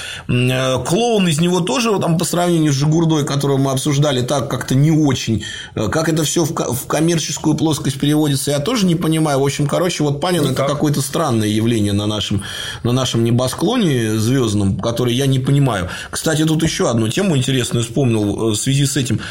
Speaker 3: э, клоун из него тоже там, по сравнению с Жигурдой, которого мы обсуждали, так как-то не очень. Как это все в, в коммерческую плоскость переводится, я тоже не понимаю. В общем, короче, вот Панин ну, это какое-то странное явление на нашем, на нашем небосклоне звездном, которое я не понимаю. Кстати, тут еще одну тему интересную вспомнил в связи с этим.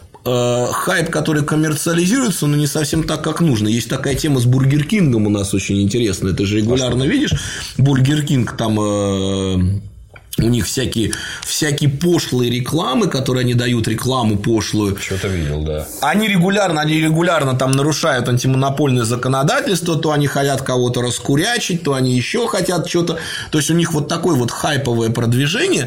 Speaker 3: Хайп, который коммерциализируется, но не совсем так, как нужно. Есть такая тема с Бургер Кингом у нас очень интересная. Ты же регулярно видишь Бургер Кинг, там э, у них всякие, всякие пошлые рекламы, которые они дают, рекламу пошлую.
Speaker 2: Что-то видел, да.
Speaker 3: Они регулярно, они регулярно там нарушают антимонопольное законодательство, то они хотят кого-то раскурячить, то они еще хотят что-то. То есть у них вот такое вот хайповое продвижение.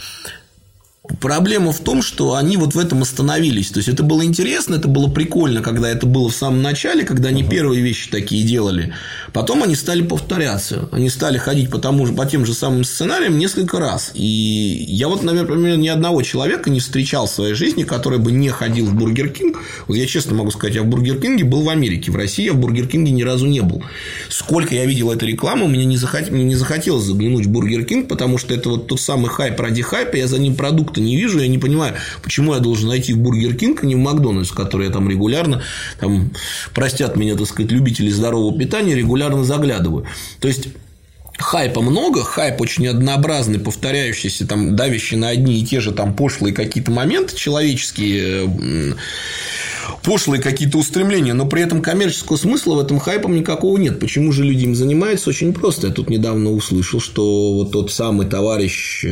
Speaker 3: Проблема в том, что они вот в этом остановились. То есть это было интересно, это было прикольно, когда это было в самом начале, когда они uh-huh. первые вещи такие делали. Потом они стали повторяться. Они стали ходить по, тому же, по тем же самым сценариям несколько раз. И я вот, например, ни одного человека не встречал в своей жизни, который бы не ходил в Бургер Кинг. Вот я честно могу сказать, я в Бургер Кинге был в Америке. В России я в Бургер Кинге ни разу не был. Сколько я видел этой рекламы, мне не, захот... мне не захотелось заглянуть в Бургер Кинг, потому что это вот тот самый хайп ради хайпа, я за ним продукта не вижу, я не понимаю, почему я должен найти в Бургер Кинг, а не в Макдональдс, в который я там регулярно, там, простят меня, так сказать, любители здорового питания, регулярно заглядываю. То есть хайпа много, хайп очень однообразный, повторяющийся, там, давящий на одни и те же там пошлые какие-то моменты человеческие, пошлые какие-то устремления, но при этом коммерческого смысла в этом хайпом никакого нет. Почему же люди им занимаются? Очень просто. Я тут недавно услышал, что вот тот самый товарищ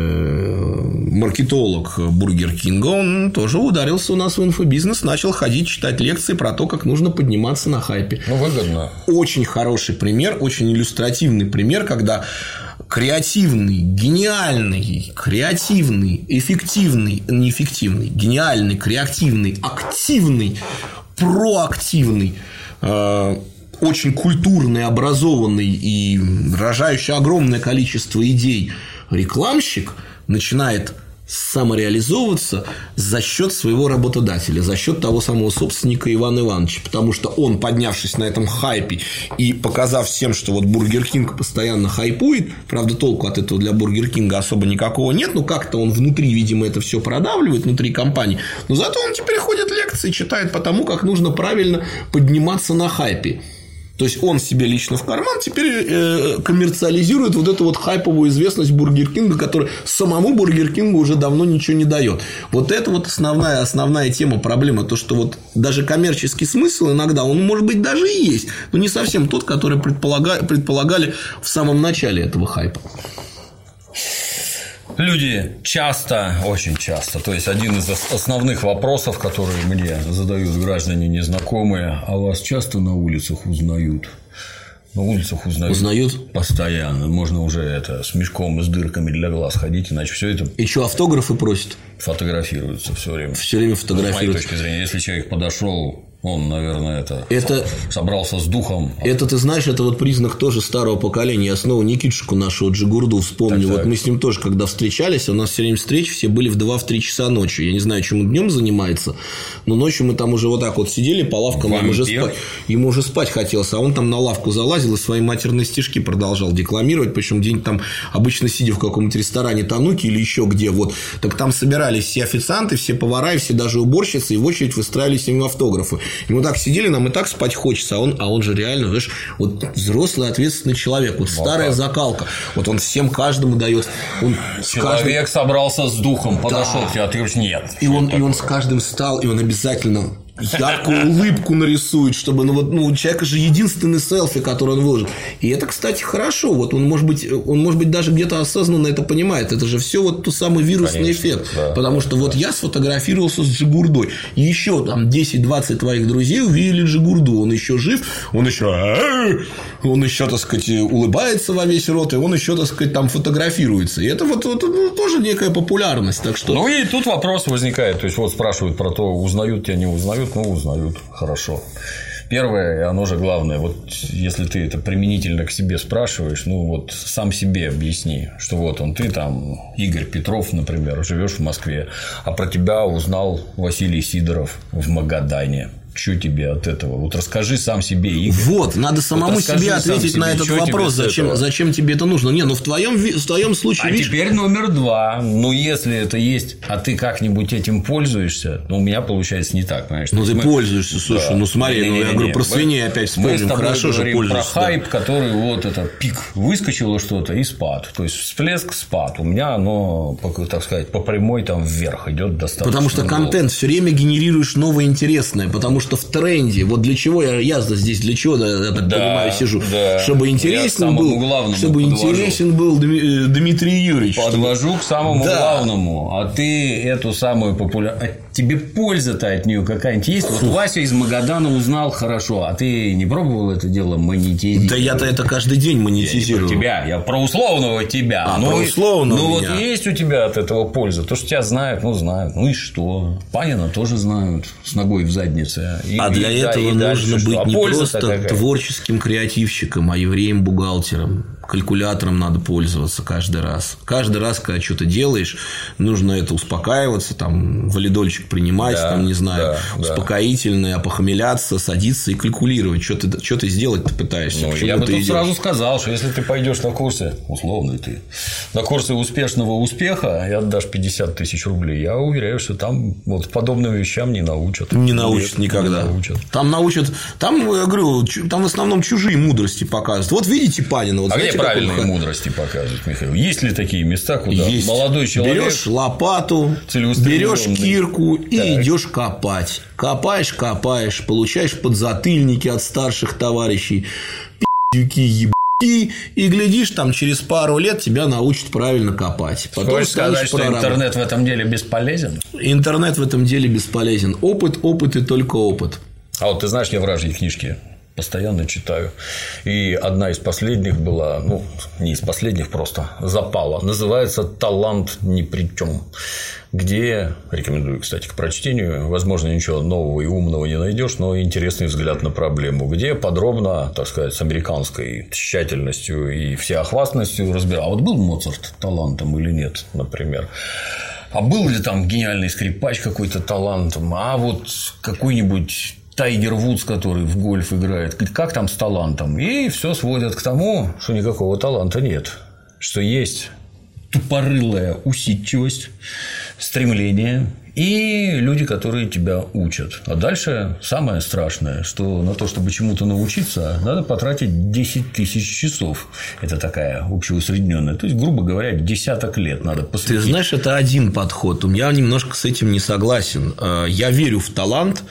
Speaker 3: маркетолог Бургер Кинга, он тоже ударился у нас в инфобизнес, начал ходить, читать лекции про то, как нужно подниматься на хайпе.
Speaker 2: Ну, выгодно.
Speaker 3: Очень хороший пример, очень иллюстративный пример, когда креативный, гениальный, креативный, эффективный, неэффективный, гениальный, креативный, активный, проактивный, э, очень культурный, образованный и рожающий огромное количество идей рекламщик начинает самореализовываться за счет своего работодателя, за счет того самого собственника Ивана Ивановича, потому что он, поднявшись на этом хайпе и показав всем, что вот Бургер Кинг постоянно хайпует, правда, толку от этого для Бургер Кинга особо никакого нет, но как-то он внутри, видимо, это все продавливает, внутри компании, но зато он теперь ходит лекции, читает по тому, как нужно правильно подниматься на хайпе. То То есть он себе лично в карман теперь э, коммерциализирует вот эту вот хайповую известность Бургер Кинга, которая самому Бургер Кингу уже давно ничего не дает. Вот это вот основная, основная тема, проблема. То, что вот даже коммерческий смысл иногда, он может быть даже и есть, но не совсем тот, который предполагали, предполагали в самом начале этого хайпа.
Speaker 2: Люди часто, очень часто, то есть один из основных вопросов, которые мне задают граждане незнакомые, а вас часто на улицах узнают? На улицах узнают,
Speaker 3: узнают
Speaker 2: постоянно. Можно уже это с мешком и с дырками для глаз ходить, иначе все это.
Speaker 3: И что, автографы просят?
Speaker 2: Фотографируются все время.
Speaker 3: Все время фотографируются.
Speaker 2: С моей точки зрения, если человек подошел, он, наверное, это,
Speaker 3: это
Speaker 2: собрался с духом.
Speaker 3: Это, ты знаешь, это вот признак тоже старого поколения. Я снова Никитушку нашего Джигурду вспомню. Так, вот так. Мы с ним тоже, когда встречались, у нас все время встречи все были в два-три часа ночи. Я не знаю, чем он днем занимается, но ночью мы там уже вот так вот сидели по лавкам, ему уже, спать, ему уже спать хотелось, а он там на лавку залазил и свои матерные стишки продолжал декламировать. Причем где-нибудь там, обычно сидя в каком-нибудь ресторане Тануки или еще где, вот, так там собирались все официанты, все повара и все даже уборщицы, и в очередь выстраивались им автографы. И мы так сидели, нам и так спать хочется, а он, а он же реально, знаешь, вот взрослый ответственный человек, вот старая вот закалка, вот он всем каждому дает. Он
Speaker 2: человек каждым... собрался с духом, подошел
Speaker 3: да.
Speaker 2: к тебе, а ты говоришь нет.
Speaker 3: И он, и он с каждым встал, и он обязательно яркую улыбку нарисует, чтобы, ну, вот, ну, у человека же единственный селфи, который он выложил. И это, кстати, хорошо. Вот он, может быть, он, может быть, даже где-то осознанно это понимает. Это же все вот тот самый вирусный Конечно, эффект. Да, Потому что да. вот я сфотографировался с Джигурдой. И еще там десять-двадцать твоих друзей увидели Джигурду. Он еще жив, он еще он еще, так сказать, улыбается во весь рот, и он еще, так сказать, там фотографируется. И это вот, вот ну, тоже некая популярность. Так что...
Speaker 2: Ну и тут вопрос возникает. То есть вот спрашивают про то, узнают тебя, не узнают. Ну, узнают. Хорошо. Первое, и оно же главное, вот если ты это применительно к себе спрашиваешь, ну вот сам себе объясни, что вот он, ты там, Игорь Петров, например, живешь в Москве, а про тебя узнал Василий Сидоров в Магадане. Что тебе от этого? Вот расскажи сам себе, Игорь.
Speaker 3: Вот, надо самому вот себе ответить на этот вопрос, зачем, зачем тебе это нужно. Не, ну в твоем, в твоем случае.
Speaker 2: А видишь... теперь номер два. Ну, если это есть, а ты как-нибудь этим пользуешься, ну, у меня получается не так, понимаешь?
Speaker 3: Ну, ты
Speaker 2: мы...
Speaker 3: пользуешься, слушай, да. ну смотри, не, не, не, ну я говорю, про свиней опять вспомним. Мы с тобой Хорошо
Speaker 2: говорим
Speaker 3: же пользуешься.
Speaker 2: Про хайп, да. который вот это пик, выскочило что-то и спад. То есть всплеск, спад. У меня оно, так сказать, по прямой там вверх идет достаточно.
Speaker 3: Потому что долго. Контент все время генерируешь новое интересное, потому что в тренде. Вот для чего я, я здесь для чего, я так да, понимаю, сижу, да. чтобы интересен был, чтобы подвожу. интересен был Дмитрий Юрьевич.
Speaker 2: Подвожу
Speaker 3: чтобы...
Speaker 2: к самому
Speaker 3: да.
Speaker 2: главному, а ты эту самую популярность, а тебе польза-то от нее какая-нибудь есть? Вот Вася из Магадана узнал хорошо, а ты не пробовал это дело монетизировать?
Speaker 3: Да я-то это каждый день монетизирую.
Speaker 2: Я не про тебя, я про условного тебя.
Speaker 3: А,
Speaker 2: ну,
Speaker 3: про условного
Speaker 2: Ну
Speaker 3: меня.
Speaker 2: Вот есть у тебя от этого польза, то, что тебя знают, ну знают, ну и что? Панина тоже знают с ногой в заднице. И,
Speaker 3: а для
Speaker 2: и,
Speaker 3: этого
Speaker 2: да,
Speaker 3: нужно
Speaker 2: быть
Speaker 3: а
Speaker 2: не
Speaker 3: просто творческим креативщиком, а евреем-бухгалтером. Калькулятором надо пользоваться каждый раз. Каждый раз, когда что-то делаешь, нужно это успокаиваться, там, валидольчик принимать, да, там, не знаю, да, успокоительное, опохмеляться, садиться и калькулировать, что ты, что ты сделать ты пытаешься.
Speaker 2: Ну, я бы тут идешь? сразу сказал, что если ты пойдешь на курсы, условный ты, на курсы успешного успеха и отдашь пятьдесят тысяч рублей, я уверяю, что там вот подобным вещам не научат.
Speaker 3: Не научат Нет, никогда. Не научат. Там научат, там, я говорю, там в основном чужие мудрости показывают. Вот видите Панина, вот
Speaker 2: а
Speaker 3: знаете,
Speaker 2: где правильные мудрости показывают, Михаил? Есть ли такие места, куда
Speaker 3: Есть.
Speaker 2: молодой человек
Speaker 3: берешь лопату, берешь кирку и так. идешь копать. Копаешь, копаешь, получаешь подзатыльники от старших товарищей, пи***юки, ебаки, и глядишь, там через пару лет тебя научат правильно копать.
Speaker 2: Потом Хочешь сказать, что интернет в этом деле бесполезен?
Speaker 3: Интернет в этом деле бесполезен. Опыт, опыт и только опыт.
Speaker 2: А вот ты знаешь, я вражьи книжки постоянно читаю. И одна из последних была, ну, не из последних, просто запала. Называется «Талант ни при чем», где, рекомендую, кстати, к прочтению, возможно, ничего нового и умного не найдешь, но интересный взгляд на проблему, где подробно, так сказать, с американской тщательностью и всеохвастностью разбирал. А вот был Моцарт талантом или нет, например? А был ли там гениальный скрипач какой-то талантом? А вот какой-нибудь Тайгер Вудс, который в гольф играет, как там с талантом? И все сводят к тому, что никакого таланта нет, что есть тупорылая усидчивость, стремление и люди, которые тебя учат. А дальше самое страшное, что на то, чтобы чему-то научиться, надо потратить десять тысяч часов. Это такая общеусредненная. То есть, грубо говоря, десяток лет надо посвятить.
Speaker 3: Ты знаешь, это один подход. Я немножко с этим не согласен. Я верю в талант.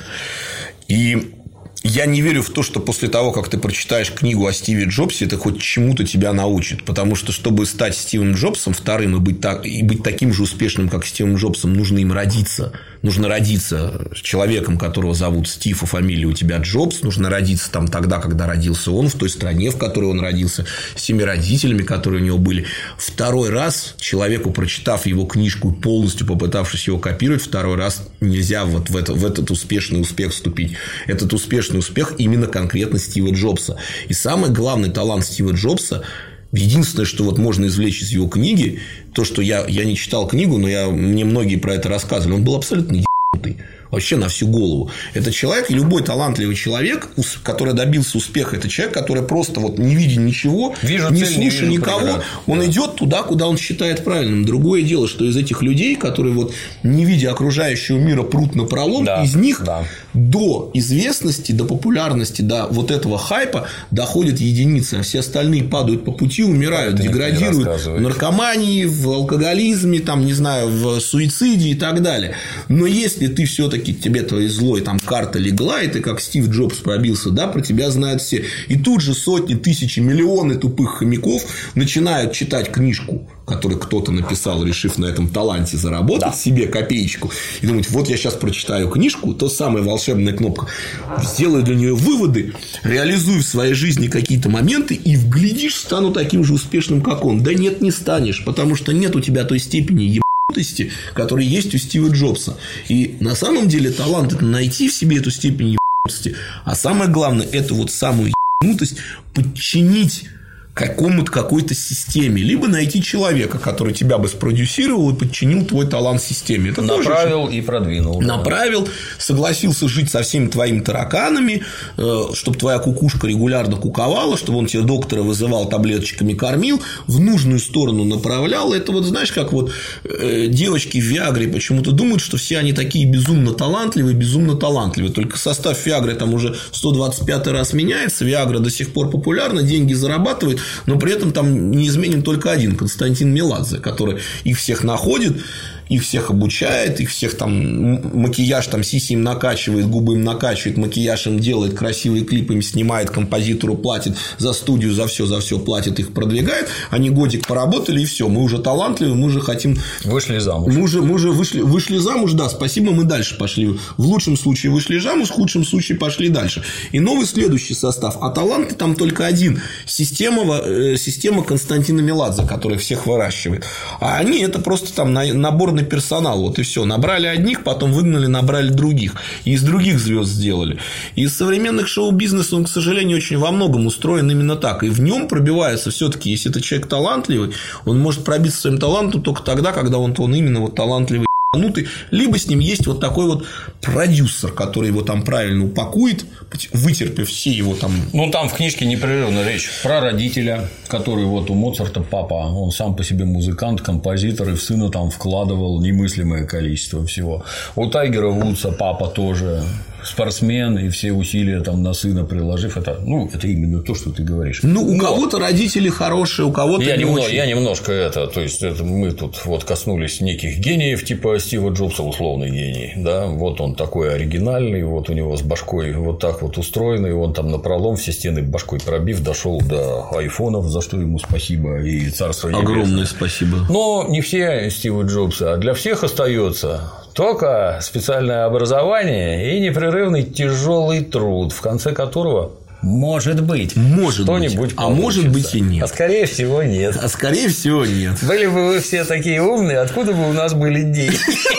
Speaker 3: И я не верю в то, что после того, как ты прочитаешь книгу о Стиве Джобсе, это хоть чему-то тебя научит. Потому что, чтобы стать Стивом Джобсом вторым и быть, так, и быть таким же успешным, как Стивом Джобсом, нужно им родиться. Нужно родиться человеком, которого зовут Стив, а фамилия у тебя Джобс. Нужно родиться там тогда, когда родился он, в той стране, в которой он родился, с теми родителями, которые у него были. Второй раз человеку, прочитав его книжку, полностью попытавшись его копировать, второй раз нельзя вот в, это, в этот успешный успех вступить. Этот успешный успех именно конкретно Стива Джобса. И самый главный талант Стива Джобса, единственное, что вот можно извлечь из его книги, то, что я, я не читал книгу, но я, мне многие про это рассказывали, он был абсолютно ебанутый. Вообще на всю голову. Это человек, и любой талантливый человек, который добился успеха, это человек, который просто вот не видя ничего,
Speaker 2: вижу
Speaker 3: не
Speaker 2: цель,
Speaker 3: слушая
Speaker 2: не
Speaker 3: никого,
Speaker 2: преград.
Speaker 3: он да. идет туда, куда он считает правильным. Другое дело, что из этих людей, которые вот не видя окружающего мира прут напролом, да. из них да. до известности, до популярности, до вот этого хайпа доходят единицы, а все остальные падают по пути, умирают, это деградируют в наркомании, в алкоголизме, там, не знаю, в суициде и так далее. Но если ты все-таки тебе твоей злой там карта легла, и ты как Стив Джобс пробился, да, про тебя знают все. И тут же сотни, тысячи, миллионы тупых хомяков начинают читать книжку, которую кто-то написал, решив на этом таланте заработать да. себе копеечку, и думать, вот я сейчас прочитаю книжку, то самая волшебная кнопка, сделаю для нее выводы, реализую в своей жизни какие-то моменты, и вглядишь, стану таким же успешным, как он. Да нет, не станешь, потому что нет у тебя той степени ебаности, которые есть у Стива Джобса. И на самом деле талант – это найти в себе эту степень ебаности, а самое главное – это вот самую ебанутость подчинить какому-то какой-то системе, либо найти человека, который тебя бы спродюсировал и подчинил твой талант системе. Это
Speaker 2: направил
Speaker 3: тоже,
Speaker 2: и продвинул.
Speaker 3: Направил, да. согласился жить со всеми твоими тараканами, чтобы твоя кукушка регулярно куковала, чтобы он тебе доктора вызывал, таблеточками кормил, в нужную сторону направлял. Это вот знаешь, как вот девочки в Виагре почему-то думают, что все они такие безумно талантливые, безумно талантливые. Только состав Виагры там уже сто двадцать пятый раз меняется, Виагра до сих пор популярна, деньги зарабатывает, но при этом там неизменен только один – Константин Меладзе, который их всех находит, их всех обучает, их всех там макияж там сиси им накачивает, губы им накачивает, макияж им делает, красивые клипы им снимает, композитору платит за студию, за все, за все платит, их продвигает. Они годик поработали, и все, мы уже талантливы, мы уже хотим.
Speaker 2: Вышли замуж.
Speaker 3: Мы уже, мы уже вышли, вышли замуж, да, спасибо, мы дальше пошли. В лучшем случае вышли замуж, в худшем случае пошли дальше. И новый следующий состав. А талант там только один. Система, э, система Константина Меладзе, который всех выращивает. А они это просто там наборный персонал, вот и все. Набрали одних, потом выгнали, набрали других. И из других звезд сделали. И из современных шоу-бизнеса он, к сожалению, очень во многом устроен именно так. И в нем пробивается все-таки, если это человек талантливый, он может пробиться своим талантом только тогда, когда он, он именно вот талантливый, либо с ним есть вот такой вот продюсер, который его там правильно упакует, вытерпев все его там.
Speaker 2: Ну, там в книжке непрерывно речь про родителя, который вот у Моцарта папа, он сам по себе музыкант, композитор, и в сына там вкладывал немыслимое количество всего. У Тайгера Вудса папа тоже спортсмен, и все усилия там на сына приложив, это, ну, это именно то, что ты говоришь.
Speaker 3: Ну, у Но... кого-то родители хорошие, у кого-то
Speaker 2: я
Speaker 3: не
Speaker 2: немного,
Speaker 3: очень.
Speaker 2: Я немножко это, то есть, это мы тут вот коснулись неких гениев, типа Стива Джобса, условный гений, да, вот он такой оригинальный, вот у него с башкой вот так вот устроенный, он там напролом все стены башкой пробив, дошел до айфонов, за что ему спасибо, и царство небесное.
Speaker 3: Огромное спасибо.
Speaker 2: Но не все Стивы Джобсы, а для всех остается только специальное образование и непрерывный тяжелый труд, в конце которого может быть
Speaker 3: может
Speaker 2: что-нибудь
Speaker 3: быть. А может быть и нет.
Speaker 2: А скорее всего нет.
Speaker 3: А скорее всего нет.
Speaker 2: Были бы вы все такие умные, откуда бы у нас были деньги?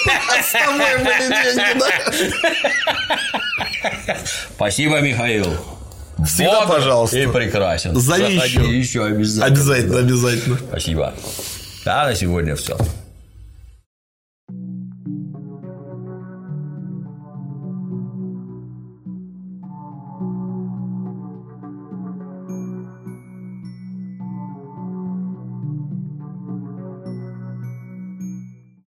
Speaker 3: С тобой были деньги, да?
Speaker 2: Спасибо, Михаил.
Speaker 3: Всегда,
Speaker 2: Бодр
Speaker 3: пожалуйста.
Speaker 2: И прекрасен.
Speaker 3: Зови еще.
Speaker 2: еще обязательно.
Speaker 3: Обязательно, обязательно.
Speaker 2: Спасибо. Да, на сегодня все.